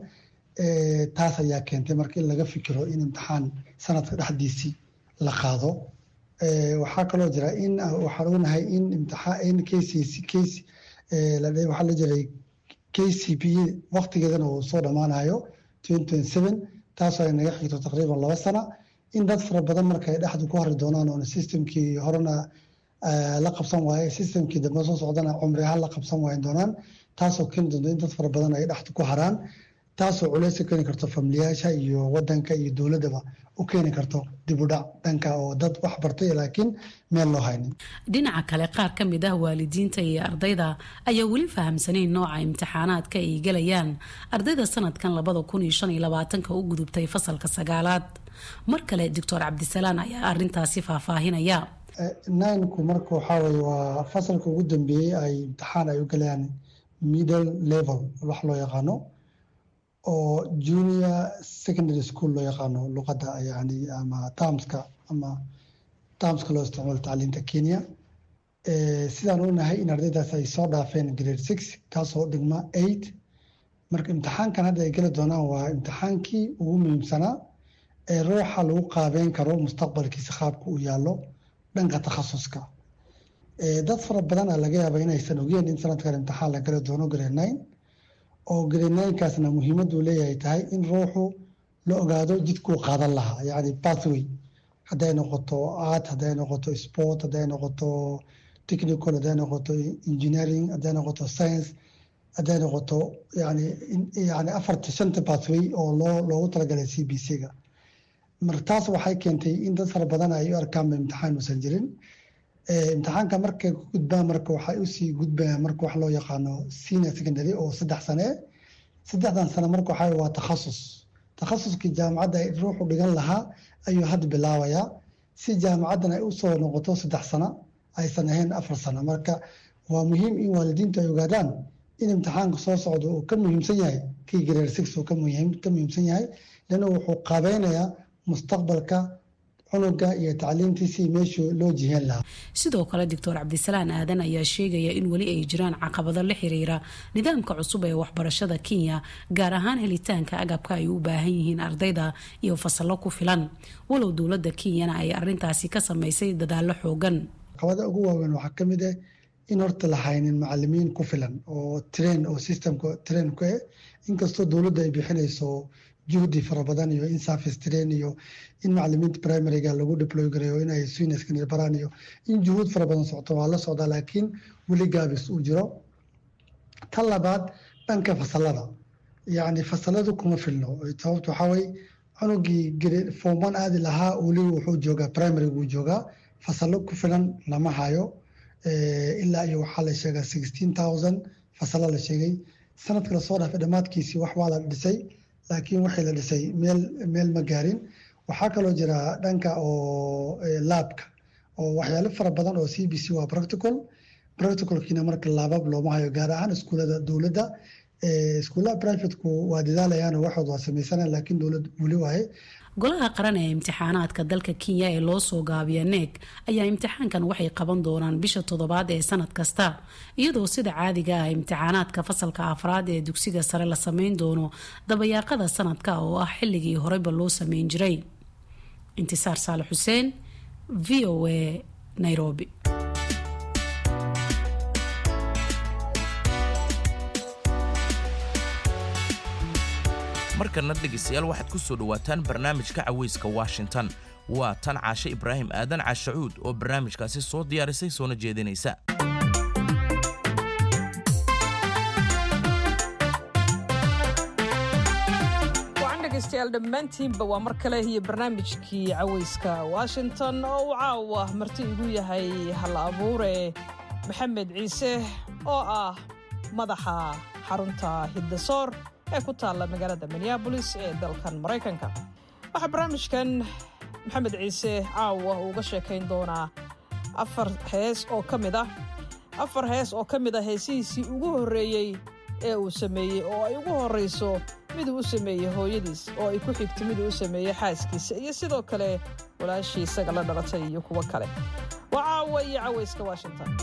taas ayaa keentay marka in laga fikiro in imtixaan sanadka dhexdiisii la qaado. waxaa kaloo jira in waxaan ognahay in imtixaan in K C C case la waxaa la jiray K C P E waqtigeedana uu soo dhamaanayo twenty twenty-seven, taasoo ay naga xigto taqriiban laba sano. in dad fara badan marka ay dhexdu ku hori doonaan oo systemkii horena la qabsan waaye systemkii dambe soo socdana cumri ahaan la qabsan waayen doonaan, taasoo keeni doonta in dad fara badan ay dhexdu ku haraan, taasoo culays ka keeni karto familiyaasha iyo wadanka iyo dowladaba u keeni karto dib u dhac dhanka oo dad wax bartay laakiin meel loo haynin.
dhinaca kale qaar ka mid ah waalidiinta iyo ardayda ayaa weli fahamsanayn nooca imtixaanaadka ay galayaan ardayda sanadkan labada kun iyo shan iyo labaatanka u gudubtay fasalka sagaalaad. mar kale Doctor Cabdisalaan ayaa arrintaasi faahfaahinaya.
nine-ku marka waxaa weeye waa fasalka ugu dambeeyey ay imtixaan ay u galayaan middle level wax loo yaqaano oo junior secondary school loo yaqaano luqadda yani ama termska ama termska loo isticmaalo tacliinta Kenya. sidaan ognahay in ardaydaas ay soo dhaafeen grade six kaasoo dhigma eight. marka imtixaankan hadda ay geli doonaan waa imtixaankii ugu muhiimsanaa ee ruuxa lagu qaabeyn karo mustaqbalkiisa qaabka uu yaallo dhanka takhasuska. dad fara badan aa laga yaaba inaysan ogeen in sanadkan imtixaan la gala doono grade nine oo grade nine-kaasna muhiimaduu leeyahay tahay in ruuxu la ogaado jidkuu qaadan lahaa yacni pathway hadday noqoto art hadday noqoto sport hadday noqoto technical hadday noqoto engineering hadday noqoto science hadday noqoto yani yani afarta shanta pathway oo loo loogu talagalay c b c-ga marka taas waxay keentay in dad fara badan ay u arkaanba imtixaan uusan jirin imtixaanka markay ku gudbaan marka waxay usii gudbayaan marka wax loo yaqaano senior secondary oo saddex sane saddexdan sane marka waxaa waa takhasus takhasuskii jaamacadda ay ruuxu dhigan lahaa ayuu hadda bilaabayaa si jaamacaddan ay usoo noqoto saddex sano aysan ahayn afar sano marka waa muhiim in waalidiintu ay ogaadaan in imtixaanka soo socdo uu ka muhiimsan yahay kii grade six uu ka muhiim ka muhiimsan yahay lana wuxuu qaabeynayaa mustaqbalka cunuga iyo tacliintiisii meeshuu loo jiheen lahaa
sidoo kale doctor cabdisalaan aadan ayaa sheegaya in weli ay jiraan caqabado la xiriira nidaamka cusub ee waxbarashada Kenya gaar ahaan helitaanka agabka ay u baahan yihiin ardayda iyo fasallo ku filan walow dowladda Kenya ay arrintaasi ka sameysay dadaalo xoogan
caqabada ugu waaweyn waxaa ka mid ah in horta la haynin macallimiin ku filan oo train oo systemka train ku ah inkastoo dowladda ay bixinayso juhdi fara badan iyo in surface train iyo in macallimiinta primary-ga lagu deploy gareeyo in ay senior secondary baraan iyo in juhud fara badan socoto waa la socdaa laakiin weli gaabis uu jiro tan labaad dhanka fasalada yacni fasaladu kuma filno sababta waxaa way cunugii form one aadi lahaa weli wuxuu joogaa primary-gu joogaa fasalo ku filan lama hayo ilaa iyo waxaa la sheegaa sixteen thousand fasalo la sheegay sanadka lasoo dhaafay dhammaadkiisii wax waa la dhisay laakiin waxay la dhisay meel meel ma gaarin waxaa kaloo jira dhanka oo laabka oo waxyaalo fara badan oo c b c waa practical practicalkiina marka laabab looma hayo gaar ahaan iskuullada dowladda iskuullaha privateku waa dadaalayaan oo waxood waa samaysanayaan laakiin dowladda weli waaye
golaha qaran ee imtixaanaadka dalka Kenya ee loo soo gaabiya N E C ayaa imtixaankan waxay qaban doonaan bisha toddobaad ee sanad kasta iyadoo sida caadiga ah imtixaanaadka fasalka afraad ee dugsiga sare la sameyn doono dabayaaqada sanadka oo ah xilligii horeba loo sameyn jiray intisaar Saalax Xuseen V O A Nairobi
markana dhegeystayaal waxaad ku soo dhawaataan barnaamijka caweyska Washington waa tan Caashe Ibraahim Aadan Caashacuud oo barnaamijkaasi soo diyaarisay soona jeedinaysa
waxaan dhegeystayaal dhammaantiinba waa mar kale iyo barnaamijkii caweyska Washington oo uu caawa marti igu yahay hal abuure Maxamed Ciise oo ah madaxa xarunta Hiddasoor ee ku taalla magaalada Minneapolis ee dalkan Mareykanka waxa barnaamijkan Maxamed Ciise caawa uga sheekayn doonaa afar hees oo kamid ah afar hees oo kamid ah heesihiisii ugu horeeyay ee uu sameeyay oo ay ugu horeyso mid uu sameeyay hooyadiis oo ay ku xigtay mid uu sameeyay xaaskiisa iyo sidoo kale walaashii isaga la dhalatay iyo kuwa kale waa caawa iyo caweyska Washington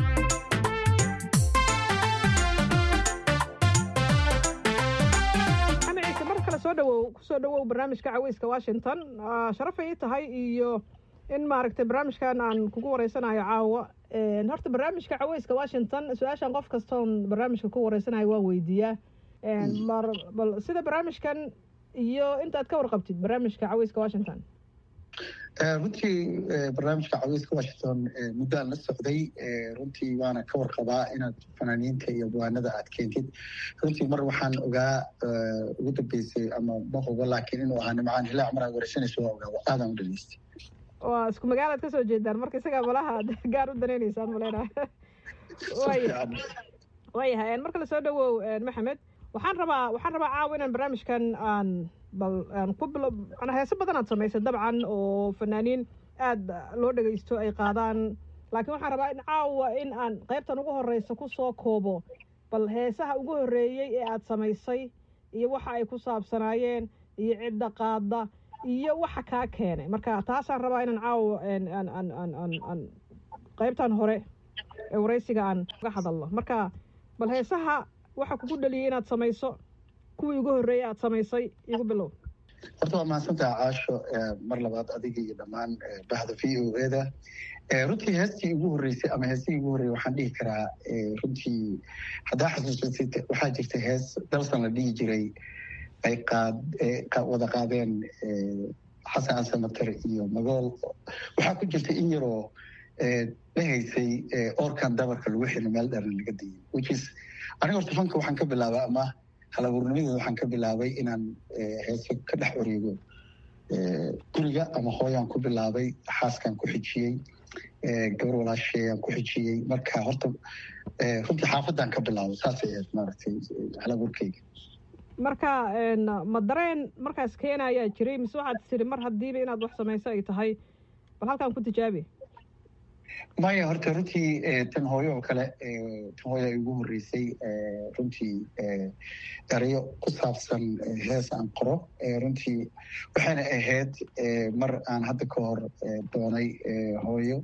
soo dhawow kusoo dhawow barnaamijka caweyska Washington sharaf ay tahay iyo in maaragtay barnaamijkan aan kugu wareysanayo caawa een horta barnaamijka caweyska Washington su'aashan qof kasta oo barnaamijka ku wareysanayo waa weydiiyaa een mar bal sida barnaamijkan iyo inta aad ka warqabtid barnaamijka caweyska Washington
runtii barnaamijka caweyska Washington muddaan la socday runtii waana ka warqabaa inaad fanaaniinta iyo buwaanada aad keentid runtii mar waxaan ogaa ugu dambeysay ama ma oga laakiin inuu ahaa nimcaan hilaac mar aad wareysanayso waa ogaa aadaan u dhageystay
waa isku magaalaad ka soo jeedaan marka isagaa malaha gaar u danaynaysaan maleyna waayahay marka la soo dhawow Maxamed waxaan rabaa waxaan rabaa caawa inaan barnaamijkan aan bal aan ku bilo ana heeso badan aad samaysay dabcan oo fanaaniin aad loo dhageysto ay qaadaan laakiin waxaan rabaa in caawa in aan qaybtan ugu horeysa ku soo koobo bal heesaha ugu horeeyay ee aad samaysay iyo waxa ay ku saabsanaayeen iyo cidda qaada iyo waxa ka keenay marka taasaan rabaa inaan caawa aan aan aan aan aan qaybtan hore ee wareysiga aan ka hadalno marka bal heesaha waxa kugu dhaliyay inaad samayso kuwii ugu horeeyay aad samaysay igu bilow
horta waa mahadsantahay Caasho mar labaad adiga iyo dhammaan bahda V O A-da runtii heestii ugu horreysay ama heestii ugu horreeyay waxaan dhihi karaa runtii haddaa xasuusatid waxaa jirta hees dalsan la dhihi jiray ay qaad wada qaadeen xasan xasan matar iyo magool waxaa ku jirta in yaroo dhahaysay oorkan dabarka lagu xiri meel dheran laga dayay which is aniga horta fanka waxaan ka bilaabay ama halabuurnimadeeda waxaan ka bilaabay inaan heeso ka dhex wareego guriga ama hooyaan ku bilaabay xaaskaan ku xijiyey gabar walaasheeyaan ku xijiyey marka horta runtii xaafadaan ka bilaabay saasay ahayd maaragtay halabuurkeyga
marka ma dareen markaas keena ayaa jiray mise waxaad tiri mar haddiiba inaad wax samayso ay tahay bal halkaan ku tijaabi
maya horta runtii tan hooyo oo kale tan hooyo ay ugu horreysay runtii erayo ku saabsan hees aan qoro runtii waxayna ahayd mar aan hadda ka hor doonay hooyo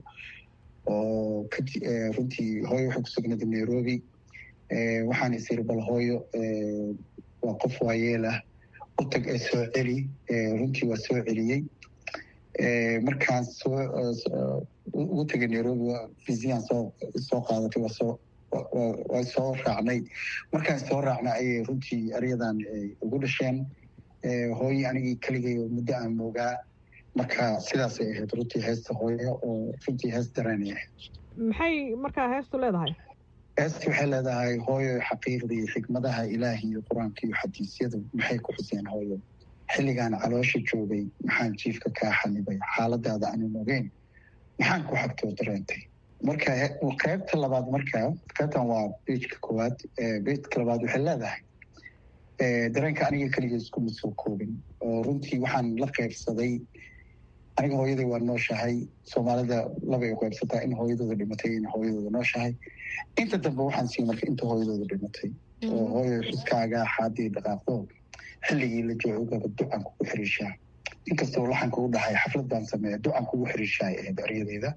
oo runtii hooyo waxay ku sugnayd nairobi waxaan is iri bal hooyo waa qof waayeelah u tag ee soo celi runtii waa soo celiyey markaan soo ugu tegay nairobi fiisiyan soo soo qaadatay waa soo waa soo raacnay markaan soo raacnay ayay runtii eryadan ugu dhasheen hooyo anigii keligay muddo aan moogaa marka sidaasay ahayd runtii heesta hooyo oo runtii hees dareenay ahayd
maxay markaa heestu leedahay
heesti waxay leedahay hooyo xaqiiqdii xikmadaha ilaahi iyo qur-aanka iyo xadiisyadu maxay ku xuseen hooyo xilligaan caloosha joogay maxaan jiifka kaa xanibay xaaladaada aanan ogeyn maxaan ku xagtoo dareentay marka qaybta labaad marka qaybtan waa beejka koowaad beejka labaad waxay leedahay dareenka aniga keliga iskuma soo koobin oo runtii waxaan la qaybsaday aniga hooyaday waa nooshahay soomaalida labay u qaybsataa in hooyadooda dhimatay in hooyadooda nooshahay inta dambe waxaan sii marka inta hooyadooda dhimatay oo hooyo xuskaaga xaadii dhaqaaqdo xilligii la joogaba ducan kugu xiriishaa inkastoo laxanka u dhahay xaflad baan sameeya ducan kugu xiriishaa ahayd eryadeeda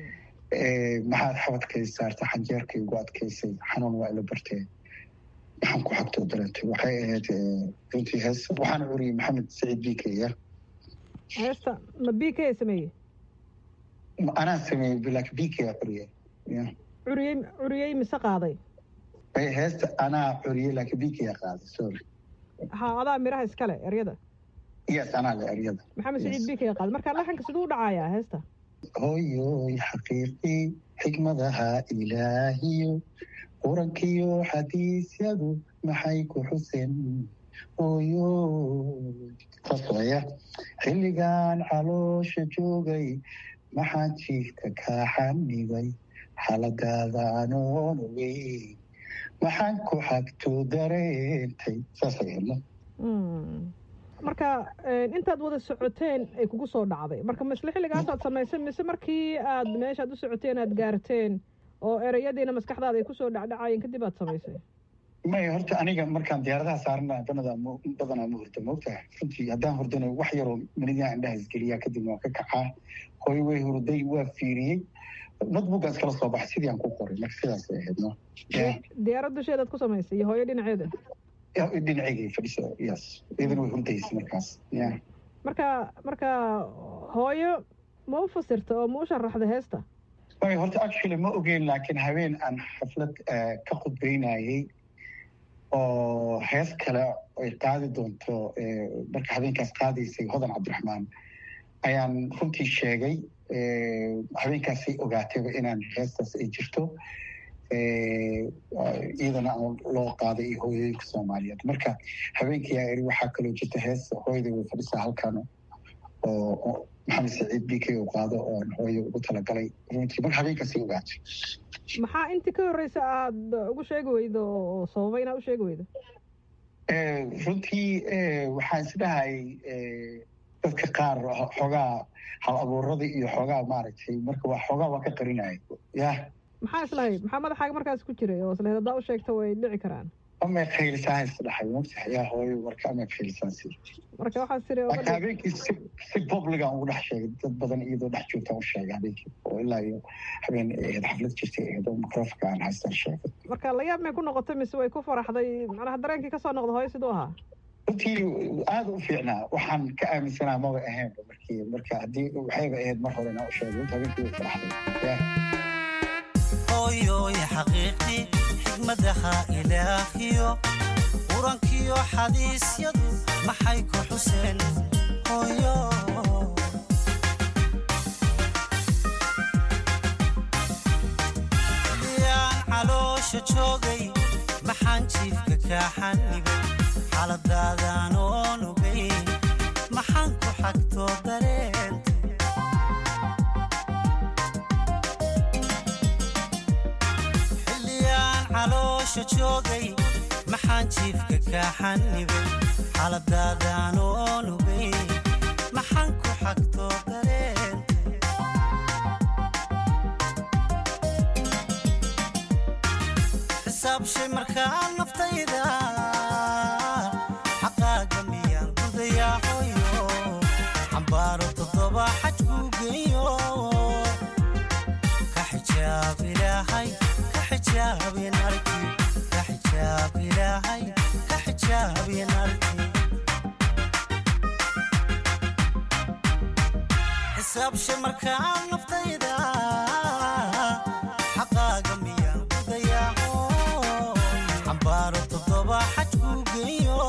maxaad xabadkay saarta xanjeerkay ugu adkaysay xanuun waa ila bartee maxaan ku xagtoo dareentay waxay ahayd runtii hees waxaana curiyey maxamed saciid bikeya
heesta ma bikeya sameeyey
anaa sameeyey laakiin bikeya curiyey
curiyey curiyey mise qaaday
heesta anaa curiyey laakiin bikeya qaaday sorry
ha adaa miraha iskale eryada
yes anaa le eryada
maxamed saciid bikeya qaaday marka laxanka siduu u dhacayaa heesta
hooyoy xaqiiqii xikmadaha ilaahiyo qurankiyo xadiisyadu maxay ku xuseen hooyoy tasaya xilligaan caloosha joogay maxaan jiifka kaa xanibay xaaladaada anoon ogeyn maxaan ku xagtoo dareentay saasay helno
marka intaad wada socoteen ay kugu soo dhacday marka misle xilligaasaad samaysay mise markii aad meeshaad u socoteen aad gaarteen oo ereyadiina maskaxdaada ay kusoo dhacdhacayeen kadib aad samaysay
maya horta aniga markaan diyaaradaha saarana banada badanaa ma hurda maogtaha runtii haddaan hurdana wax yaroo minidyaa indhaha isgeliyaa kadibna waa ka kacaa hooyo way hurday waa fiiriyey notebookaan iskala soo baxay sidii aan ku qoray marka sidaasay ahayd no
diyaarad dusheedaad ku samaysay iyo hooyo dhinaceeda
dhinaceyga fadhiso yes iyadana way hurdaysa markaas ya
marka marka hooyo ma u fasirta oo ma u sharaxda heesta
way horta actually ma ogeyn laakiin habeen aan xaflad ka khudbeynayay oo hees kale ay qaadi doonto marka habeenkaas qaadaysay hodan cabdiraxmaan ayaan runtii sheegay habeenkaasay ogaatayba inaan heestaas ay jirto iyadana loo qaaday iyo hooyooyinka soomaaliyeed marka habeenkii yaa iri waxaa kaloo jirta hees hooyaday way fadhisaa halkan oo maxamed saciid bike uu qaado oon hooyo ugu talagalay runtii marka habeenkaasay ogaatay
maxaa intii ka horreysa aada ugu sheegi weydo oo sababa inaad u sheegi weydo
runtii waxaan isdhahay dadka qaar xoogaa hal abuurada iyo xoogaa maaragtay marka waa xoogaa waa ka qarinaya yah
maxaa islahayd maxaa madaxaaga markaas ku jiray oo islahayd haddaa u sheegta way dhici karaan
amay khaylisaan isdhaxay mogtahay yaa hooyo marka amay khaylisaan si
marka waxaa siri
marka habeenkii si si publican ugu dhex sheegay dad badan iyadoo dhex joogtaan u sheegay habeenkii oo ilaa iyo habeen ahayd xaflad jirtay ahayd oo microfonka aan haystaan sheegay
marka la yaab may ku noqotay mise way ku faraxday macnaha dareenkii kasoo noqda hooyo siduu ahaa
runtii aada u fiicnaa waxaan ka aaminsanaa maba ahaynba markii marka haddii waxayba ahayd mar hore inaa u sheegay runta habeenkii way faraxday
hooyoy xaqiiqdii xigmadaha ilaahiyo qurankiyo xadiisyadu maxay ku xuseen hooyo liyaan caloosha joogay maxaan jiifka kaa xanibay xaaladaadaan oon ogay maxaan ku xagtoo dareentay xilliyaan caloosha joogay maxaan jiifka kaa xanibay xaaladaadaan oon ogay maxaan ku xagtoo dareentay xisaabshay markaan naftayda xaqaaga miyaan gudayaa hooyo xambaaro toddoba xajkuu geeyo ka xijaab ilaahay ka xijaabin arki ka xijaab ilaahay ka xijaabin arki xisaabshay markaan naftayda xaqaaga miyaan gudayaa hooyo xambaaro toddoba xajkuu geeyo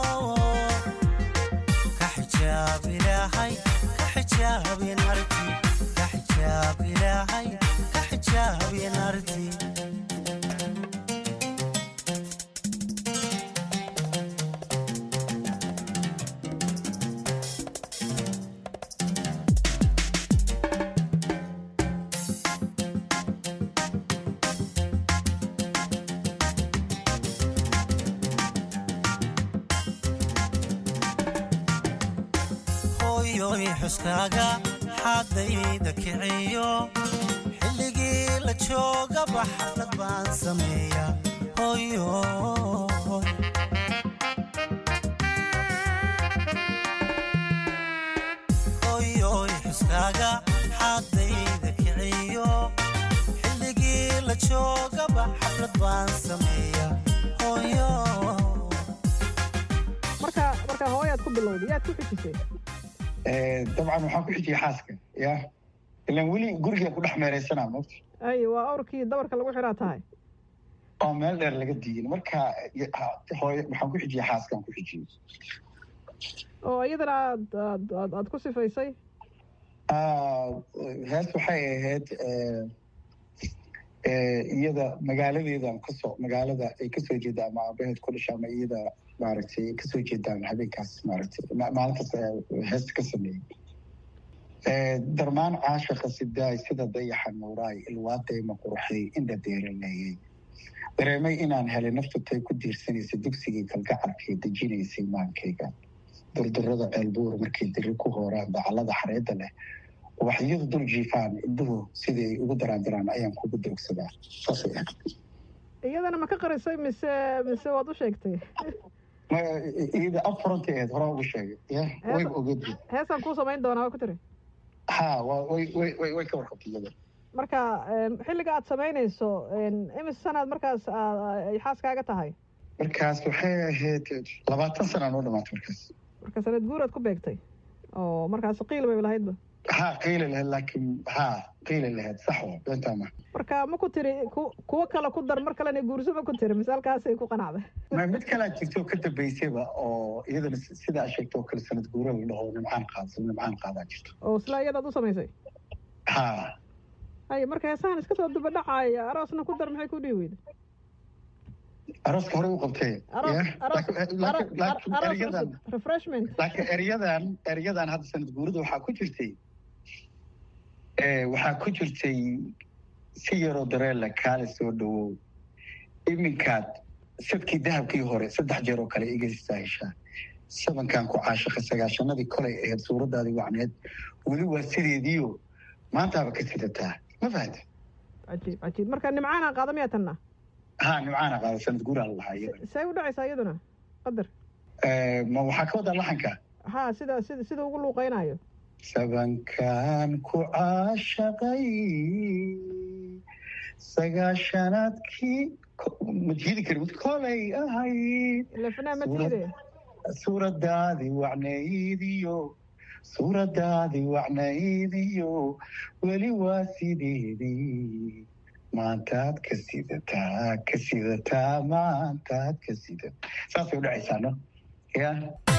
ka xijaab ilaahay ka xijaabin arki ka xijaab ilaahay ka xijaabin arki hooyoy xuskaaga xaadayda kiciyo xilligii la joogaba xaflad baan sameeya hooyoy hooyoy xuskaaga xaadayda kiciyo xilligii la joogaba xaflad baan sameeya hooyo
marka marka hooyaad ku bilowday yaad ku xijisay
dabcan waxaan ku xijiyay xaaska ya ilaan weli guriga ku dhex meeraysanaa mogta
ay waa awrkii dabarka lagu xiraa tahay
oo meel dheer laga diin marka hooyo waxaan ku xijiyay xaaskaan ku xijiyey
oo iyadana aad aad aad aad ku sifaysay
hees waxay ahayd iyada magaaladeedan kasoo magaalada ay kasoo jeeda ama aabaheed ku dhasha ama iyada maaragtay kasoo jeedaan habeenkaas maaragtay maalintaas heesta ka sameeyey darmaan caashiqa sidaay sida dayaxa nuuraay ilwaadayma qurxay indha deeraleeyey dareemay inaan helay naftutay ku diirsanaysa dugsigii kalgacalkay dejinaysay maankayga durdurada ceelbuur markay diri ku hooraan dacalada xareedda leh waxyadu dul jiifaan indhuhu siday ugu daraandaraan ayaan kugu doogsadaa saasay ahayd
iyadana ma ka qarisay mise mise waad u sheegtay
iyada upfronti ahayd horaan ugu sheegay ya way ogeed
heesaan kuu samayn doonaa waa ku tiri
ha way way way way ka warqabtay iyada
marka xilliga aad samaynayso imis sanaad markaas ay xaaskaaga tahay
markaas waxay ahayd labaatan sanaan u dhamaatay markaas
marka sanad guuraad ku beegtay oo markaas qiil bay lahaydba
ha qiila lahayd laakiin ha qiila lahayd sax wa beentaa ma
marka ma ku tiri kuwo kale ku dar mar kalena guurso ma ku tiri misaalkaasay ku qanacday
ma mid kalaa jirto ka dambaysayba oo iyadana sidaa sheegtoo kale sanad guura la dhaho nimcaan qaadsa nimcaan qaadaa jirto
oo isla iyadaad u samaysay
ha
hay marka heesahan iska soo duba dhacaya aroosna ku dar maxay ku dhihi weyda
arooska hore u qabtee
refreshment
laakiin eryadan eryadan hadda sanad guurida waxaa ku jirtay waxaa ku jirtay si yaroo dareella kaale soo dhawow iminkaad sadkii dahabkii hore saddex jeer oo kale igaysaa heshaa sabankan ku caashiqa sagaashanadii kolay ahayd suuraddaadii wacneed weli waa sideediio maantaaba ka sidataa ma fahanta
cajiib cajiib marka nimcaana qaada miyaa tanna
ha nimcaana qaada sanad guuraa la lahaa iyada
say u dhacaysaa iyaduna qadar
ma waxaa ka wadaa laxanka
ha sida sida sida ugu luuqaynayo
sabankan ku caashaqay sagaashanaadkii ma jiidi kari mid kolay ahayd
lefanaa ma jiide
suuradaadi wacnaydiyo suuradaadi wacnaydiyo weli waa sideedii maantaad ka sidataa ka sidataa maantaad ka sidataa saasay u dhacaysaano ya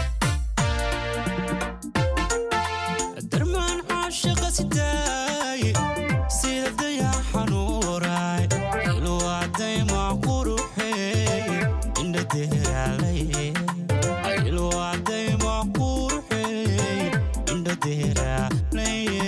darmaan caashaqa sidaaye sida dayaa xanuuraay ilwaaday maa quruxeeye indha deeraalaye ilwaaday maa quruxeeye indha deeraalaye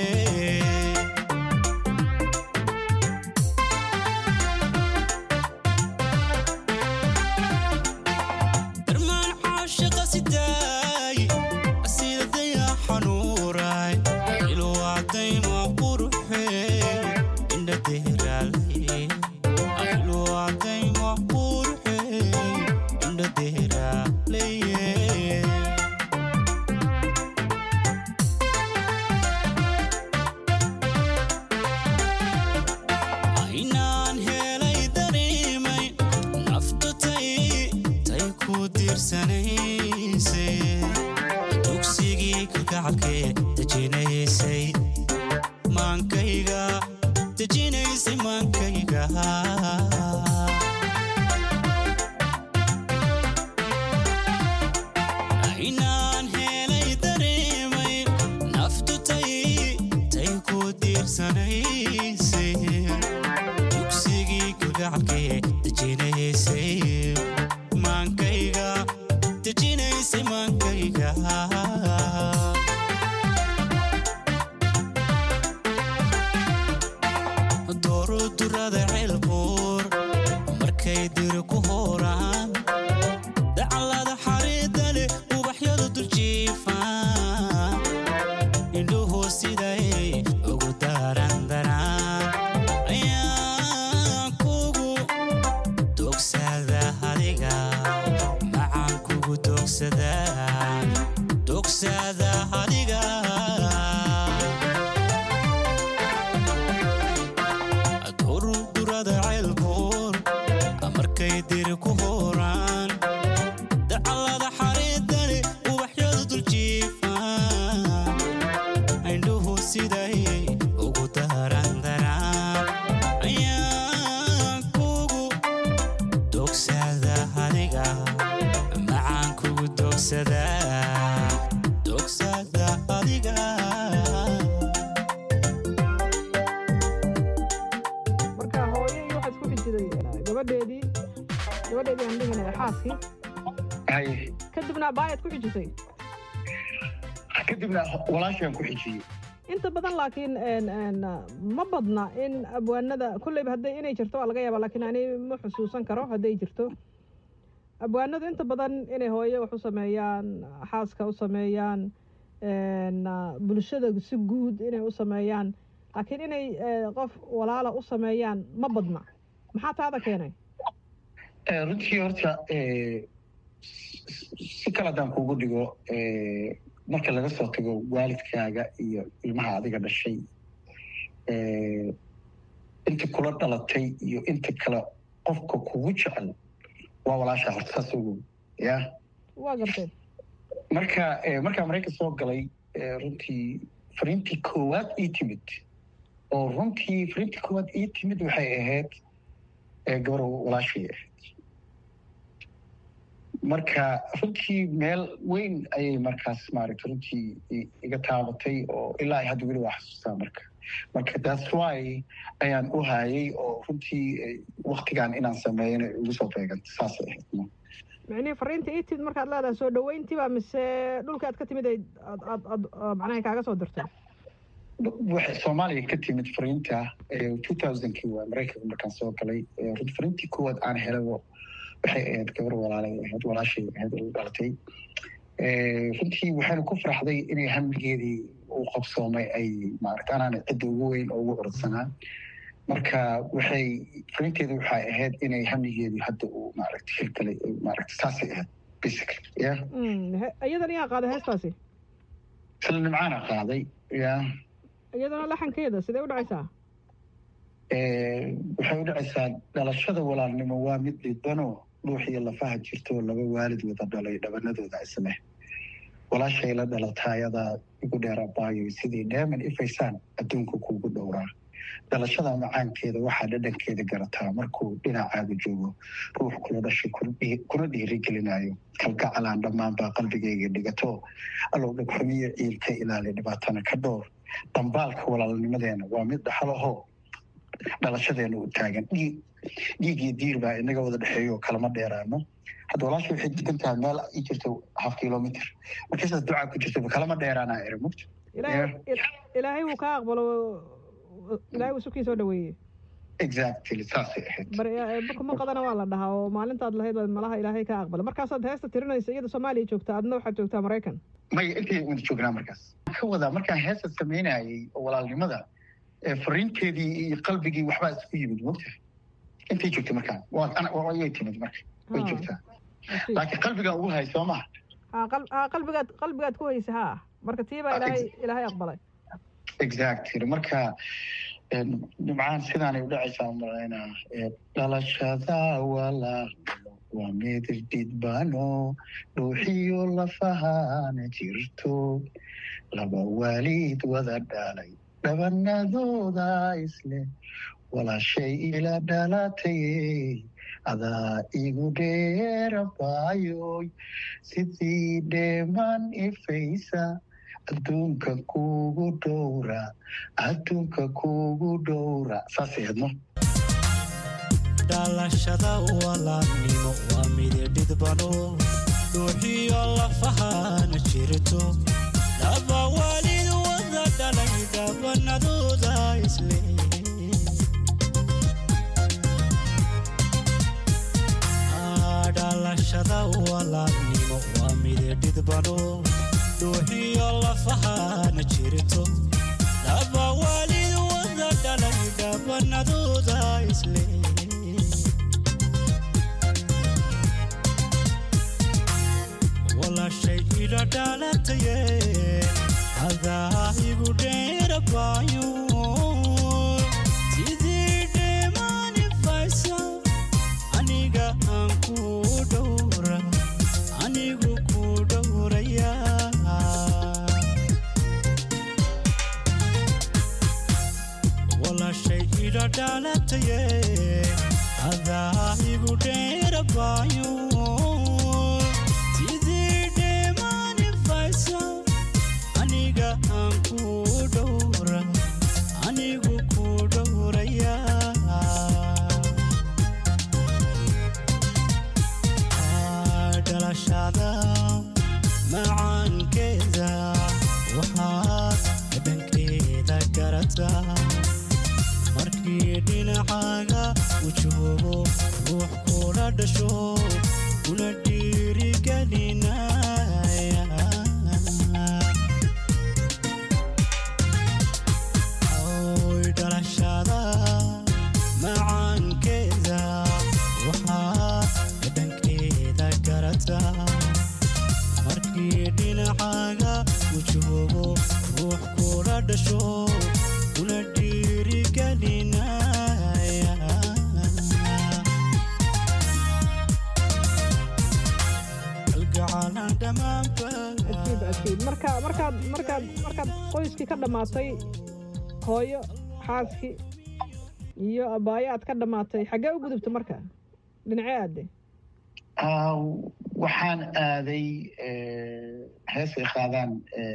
kadibna walaashaan ku xijiyey
inta badan laakiin ma badna in abwaanada kulleyba hadday inay jirto waa laga yaabaa laakiin ani ma xusuusan karo hadday jirto abwaanadu inta badan inay hooyo wax u sameeyaan xaaska u sameeyaan bulshada si guud inay u sameeyaan laakiin inay qof walaala u sameeyaan ma badna maxaa taada keenay
runtii horta si kale haddaan kugu dhigo marka laga soo tago waalidkaaga iyo ilmaha adiga dhashay inta kula dhalatay iyo inta kale qofka kugu jecel waa walaasha horta saas ogow ya
waa gartay
marka markaa maraykan soo galay runtii fariintii koowaad ii timid oo runtii fariintii koowaad ii timid waxay ahayd gabar walaashay ahayd marka runtii meel weyn ayay markaas maaragta runtii iga taabatay oo ilaa ay hadda weli waa xasuustaa marka marka that's why ayaan u hayay oo runtii waktigan inaan sameeyana ugu soo beeganta saasay ahayd
micnihii fariinta ii timid markaad leedahay soo dhaweyntiiba mise dhulka aad ka timid ay aad aad macnaha kaaga soo dirtay
waxay soomaaliya ka timid fariinta two thousandkii waa maraykanka markaan soo galay runtii fariintii koowaad aan helay waxay ahayd gabar walaalay ahayd walaashay ahayd u dhalatay runtii waxaanu ku faraxday inay hamigeedii uu qabsoomay ay maaragta anaan cidda ugu weyn oo ugu codsanaa marka waxay fariinteedu waxay ahayd inay hamigeedii hadda uu maaragta hirgalay maaragta saasay ahayd basically ya
iyadan iyaa qaaday heestaasi
isla nimcaana qaaday ya
iyadana laxankeeda sidee u dhacaysaa
waxay u dhacaysaa dhalashada walaalnimo waa mid dhibano dhuuxiyo lafaha jirto laba waalid wada dhalay dhabanadooda isleh walaashay la dhalatayadaa igu dheerabaayo sidii dheeman ifaysaan adduunka kuugu dhowraa dhalashada macaankeeda waxaa dhadhankeeda garataa markuu dhinacaaga joogo ruux kula dhashay kuna dhiirigelinayo kalgacalaan dhammaan baa qalbigayga dhigato allow dhagxumiyo ciil ka ilaali dhibaatana ka dhowr dambaalka walaalnimadeena waa mid dhaxalahoo dhalashadeena u taagan dhiig dhiigii diir baa inaga wada dhexeeyo kalama dheeraano hadda walaasha waxay degan tahay meel i jirto half kilomitr markaysaas ducaa ku jirto kalama dheeraanaa ere mugta
ilaahay wuu kaa aqbalo ilaahay wuu sukii soo dhaweeyey
exactly saasay ahayd
kuma qadana waa la dhahaa oo maalintaad lahayd baad malaha ilaahay kaa aqbala markaasaad heesta tirinaysa iyada soomaaliya joogta adna waxaad joogtaa maraykan
maya intay wada joognaa markaas ka wadaa markaan heesta samaynayay oo walaalnimada fariinteedii iyo qalbigii waxbaa isku yimid mogta intay joogtay markaan way timid marka way joogtaa laakiin qalbigaa ugu hay soo maha
qalbigaad qalbigaad ku haysa ha marka tii baa ilaahay ilaahay aqbalay
exactly marka nimcaan sidaanay u dhacaysaa umalaynaa dhalashada walaal waa mid dhidbano dhuuxiyo lafahana jirto laba waalid wada dhalay dhabanadooda isle walaashay ila dhalatayey adaa igu dheerabaayoy sidii dheeman ifaysa adduunka kuugu dhowra adduunka kuugu dhowra saasay hadno
dhalashada walaalnimo waa midi dhidbano dhuuxiyo lafahana jirto laba waalid wada dhalay dhabanadooda isle dhalashada walaalnimo waa midi dhidbano dhuuxiyo lafahana jirto laba waalid wada dhalay dhabanadooda isle walaashay ila dhalataye adaa igu dheerabaayo sidii dheeman ifaysa aniga aan ku dhowra anigu ku dhowraya walaashay ila dhalataye adaa igu dheerabaayo sidii dheeman ifaysa aniga aan ku dhowra anigu ku dhowraya dhalashada macaankeeda waxaad dhankeeda garataa markii dhinacaaga u joogo ruux kula dhasho kuna dhiirigelinaya oy dhalashada macaankeeda waxaad dhankeeda garataa markii dhinacaaga u joogo ruux kula dhasho kuna dhiirigelinaya kalgacalaan dhammaanba
akiid akiid marka markaad markaad markaad qoyskii ka dhammaatay hooyo xaaskii iyo abaayo aad ka dhammaatay xaggee u gudubta marka dhinacee aade
waxaan aaday heesay qaadaan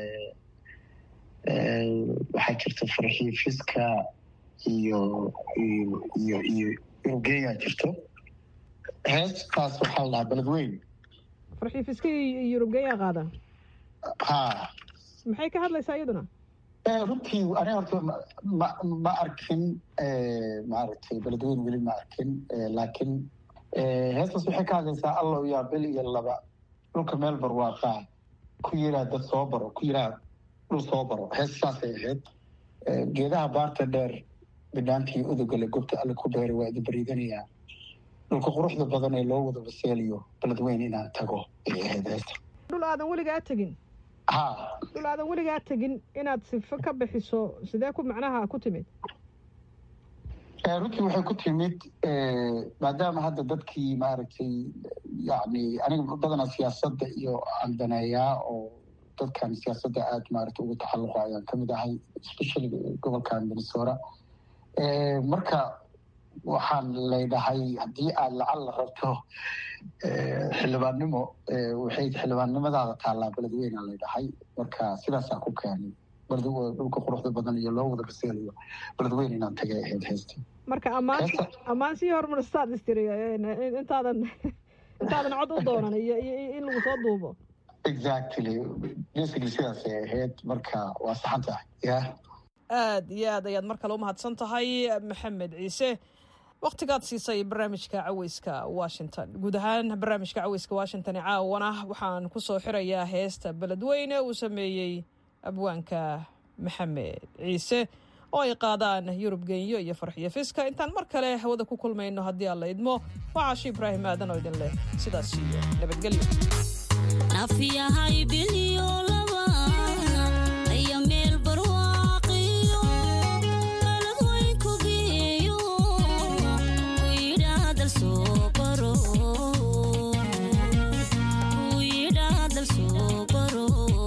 waxaa jirta farxii fiska iyo iyo iyo iyo urugeeyaa jirto heeskaas waxaa la dhahaa beledweyn
farxii fiska iyo yurubgeeyaa qaada
ha
maxay ka hadlaysaa iyaduna
runtii aniga horta ma ma arkin maaragtay beledweyn weli ma arkin laakiin heestaas waxay ka hadlaysaa allow yaa bil iyo laba dhulka meel barwaaqaa ku yiraa dad soo baro ku yiraa dhul soo baro hees saasay ahayd geedaha baarta dheer bidhaantii udugale gobta alle ku beeray waa idin bariidanayaa dhulka quruxda badan ee loo wada baseeliyo beledweyn inaan tago ay ahayd heesta
dhul aadan weligaa tegin
ha
dhul aadan weligaa tegin inaad sifo ka bixiso sidee ku macnaha ku timid
runtii waxay ku timid maadaama hadda dadkii maaragtay yani aniga badanaa siyaasadda iyo aan daneeyaa oo dadkan siyaasadda aad maaragtay ugu taxalluqa ayaan ka mid ahay especially gobolkan Minnesota marka waxaan leedahay haddii aad lacag la rabto xildhibaannimo waxay xildhibaannimadaada taallaa beledweyne leedahay marka sidaasaa ku keenay dhulka quruxda badan iyo loo wada baseelayo beledweyne inaan tagay ahayd heesta
marka ammaan ammaan sii hormaristaad istiri intaadan intaadan cod u doonan iyo in lagu soo duubo
exactly basically sidaas ay ahayd marka waa saxan tahay ya
aad iyo aad ayaad mar kale u mahadsan tahay maxamed ciise waqtigaad siisay barnaamijka caweyska Washington guud ahaan barnaamijka caweyska Washington caawana waxaan ku soo xirayaa heesta beledweyne uu sameeyey abwaanka maxamed ciise oo ay qaadaan Yurub Genyo iyo Farxiyo Fiska intaan mar kale hawada ku kulmayno haddii alla idmo waa Caashi Ibraahim aadan oo idin leh sidaas iyo nabadgelyo
nafiyahay biliyo laba ayaa meel barwaaqiyo beledweyne ku geeyo wiidhaadal soo baro wiidhaadal soo baro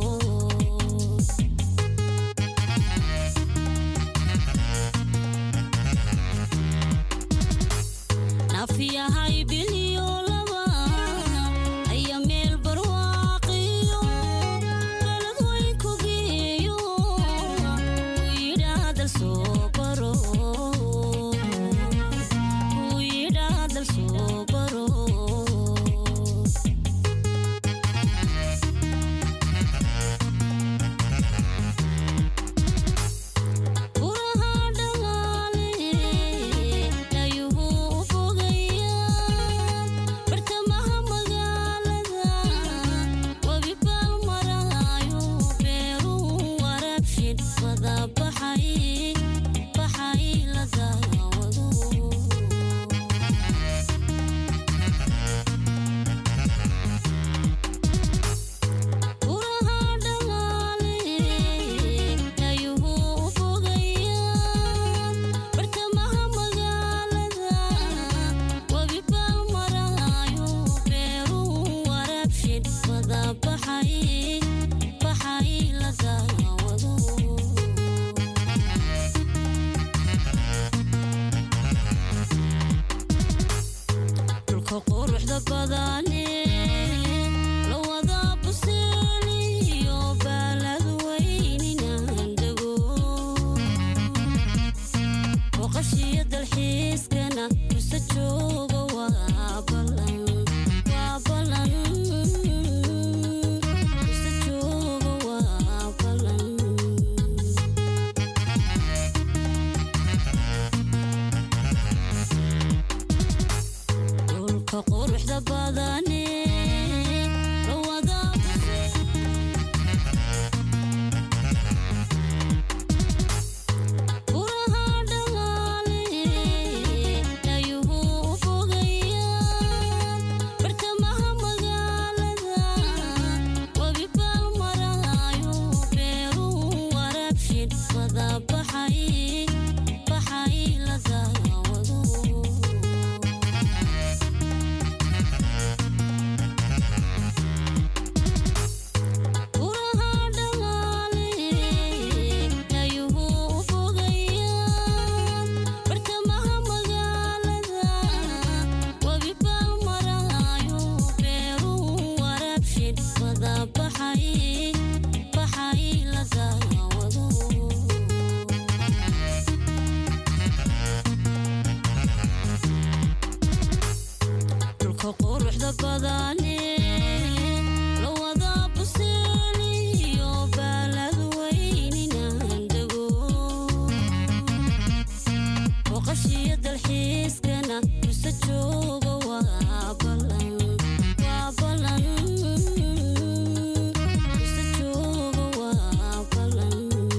nafiyahay biliyo laba ayaa meel barwaaqiyo beledweyne ku geeyo wiidhaadal soo baro wiidhaadal soo baro buraha dhalaale dhayuhu u fogaya bartamaha magaalada wabi baal marayo beeruhu warabshid wada baxay baxay la daawado buraha dhalaale dhayuhu u fogaya bartamaha magaalada wabi baal marayo beeruhu warabshid wada baxay baxay la daawado dhulka quruxda badane la wada buseeliyo beledweynenaan dego booqashiyo dalxiiskana kusa jooga waa ballan waa ballan kusa jooga waa ballan dhulka quruxda badane la wada buraha dhalaale dhayuhu u fogaya bartamaha magaalada wabi baal marayo beeruhu warabshid wada baxay baxay la daawado buraha dhalaale dhayuhu u fogaya bartamaha magaalada wabi baal marayo beeruhu warabshid wada baxay baxay la daawado dhulka quruxda badane la wada buseeliyo beledweynenaan dego booqashiyo dalxiiskana kusa jooga waa ballan waa ballan kusa jooga waa ballan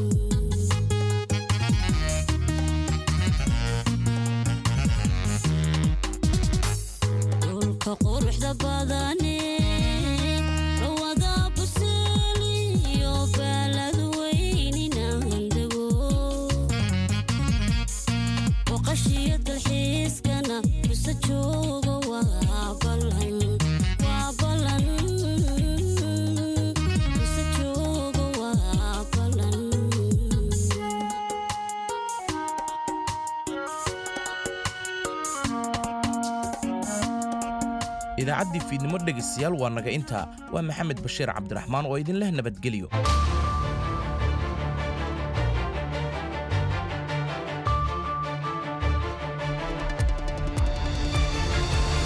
dhulka quruxda badane la wada buseeliyo beledweynenaan dego booqashiyo
idaacaddii fiidnimo dhegaystayaal waa naga intaa waa maxamed bashiir cabdiraxmaan oo idin leh nabadgelyo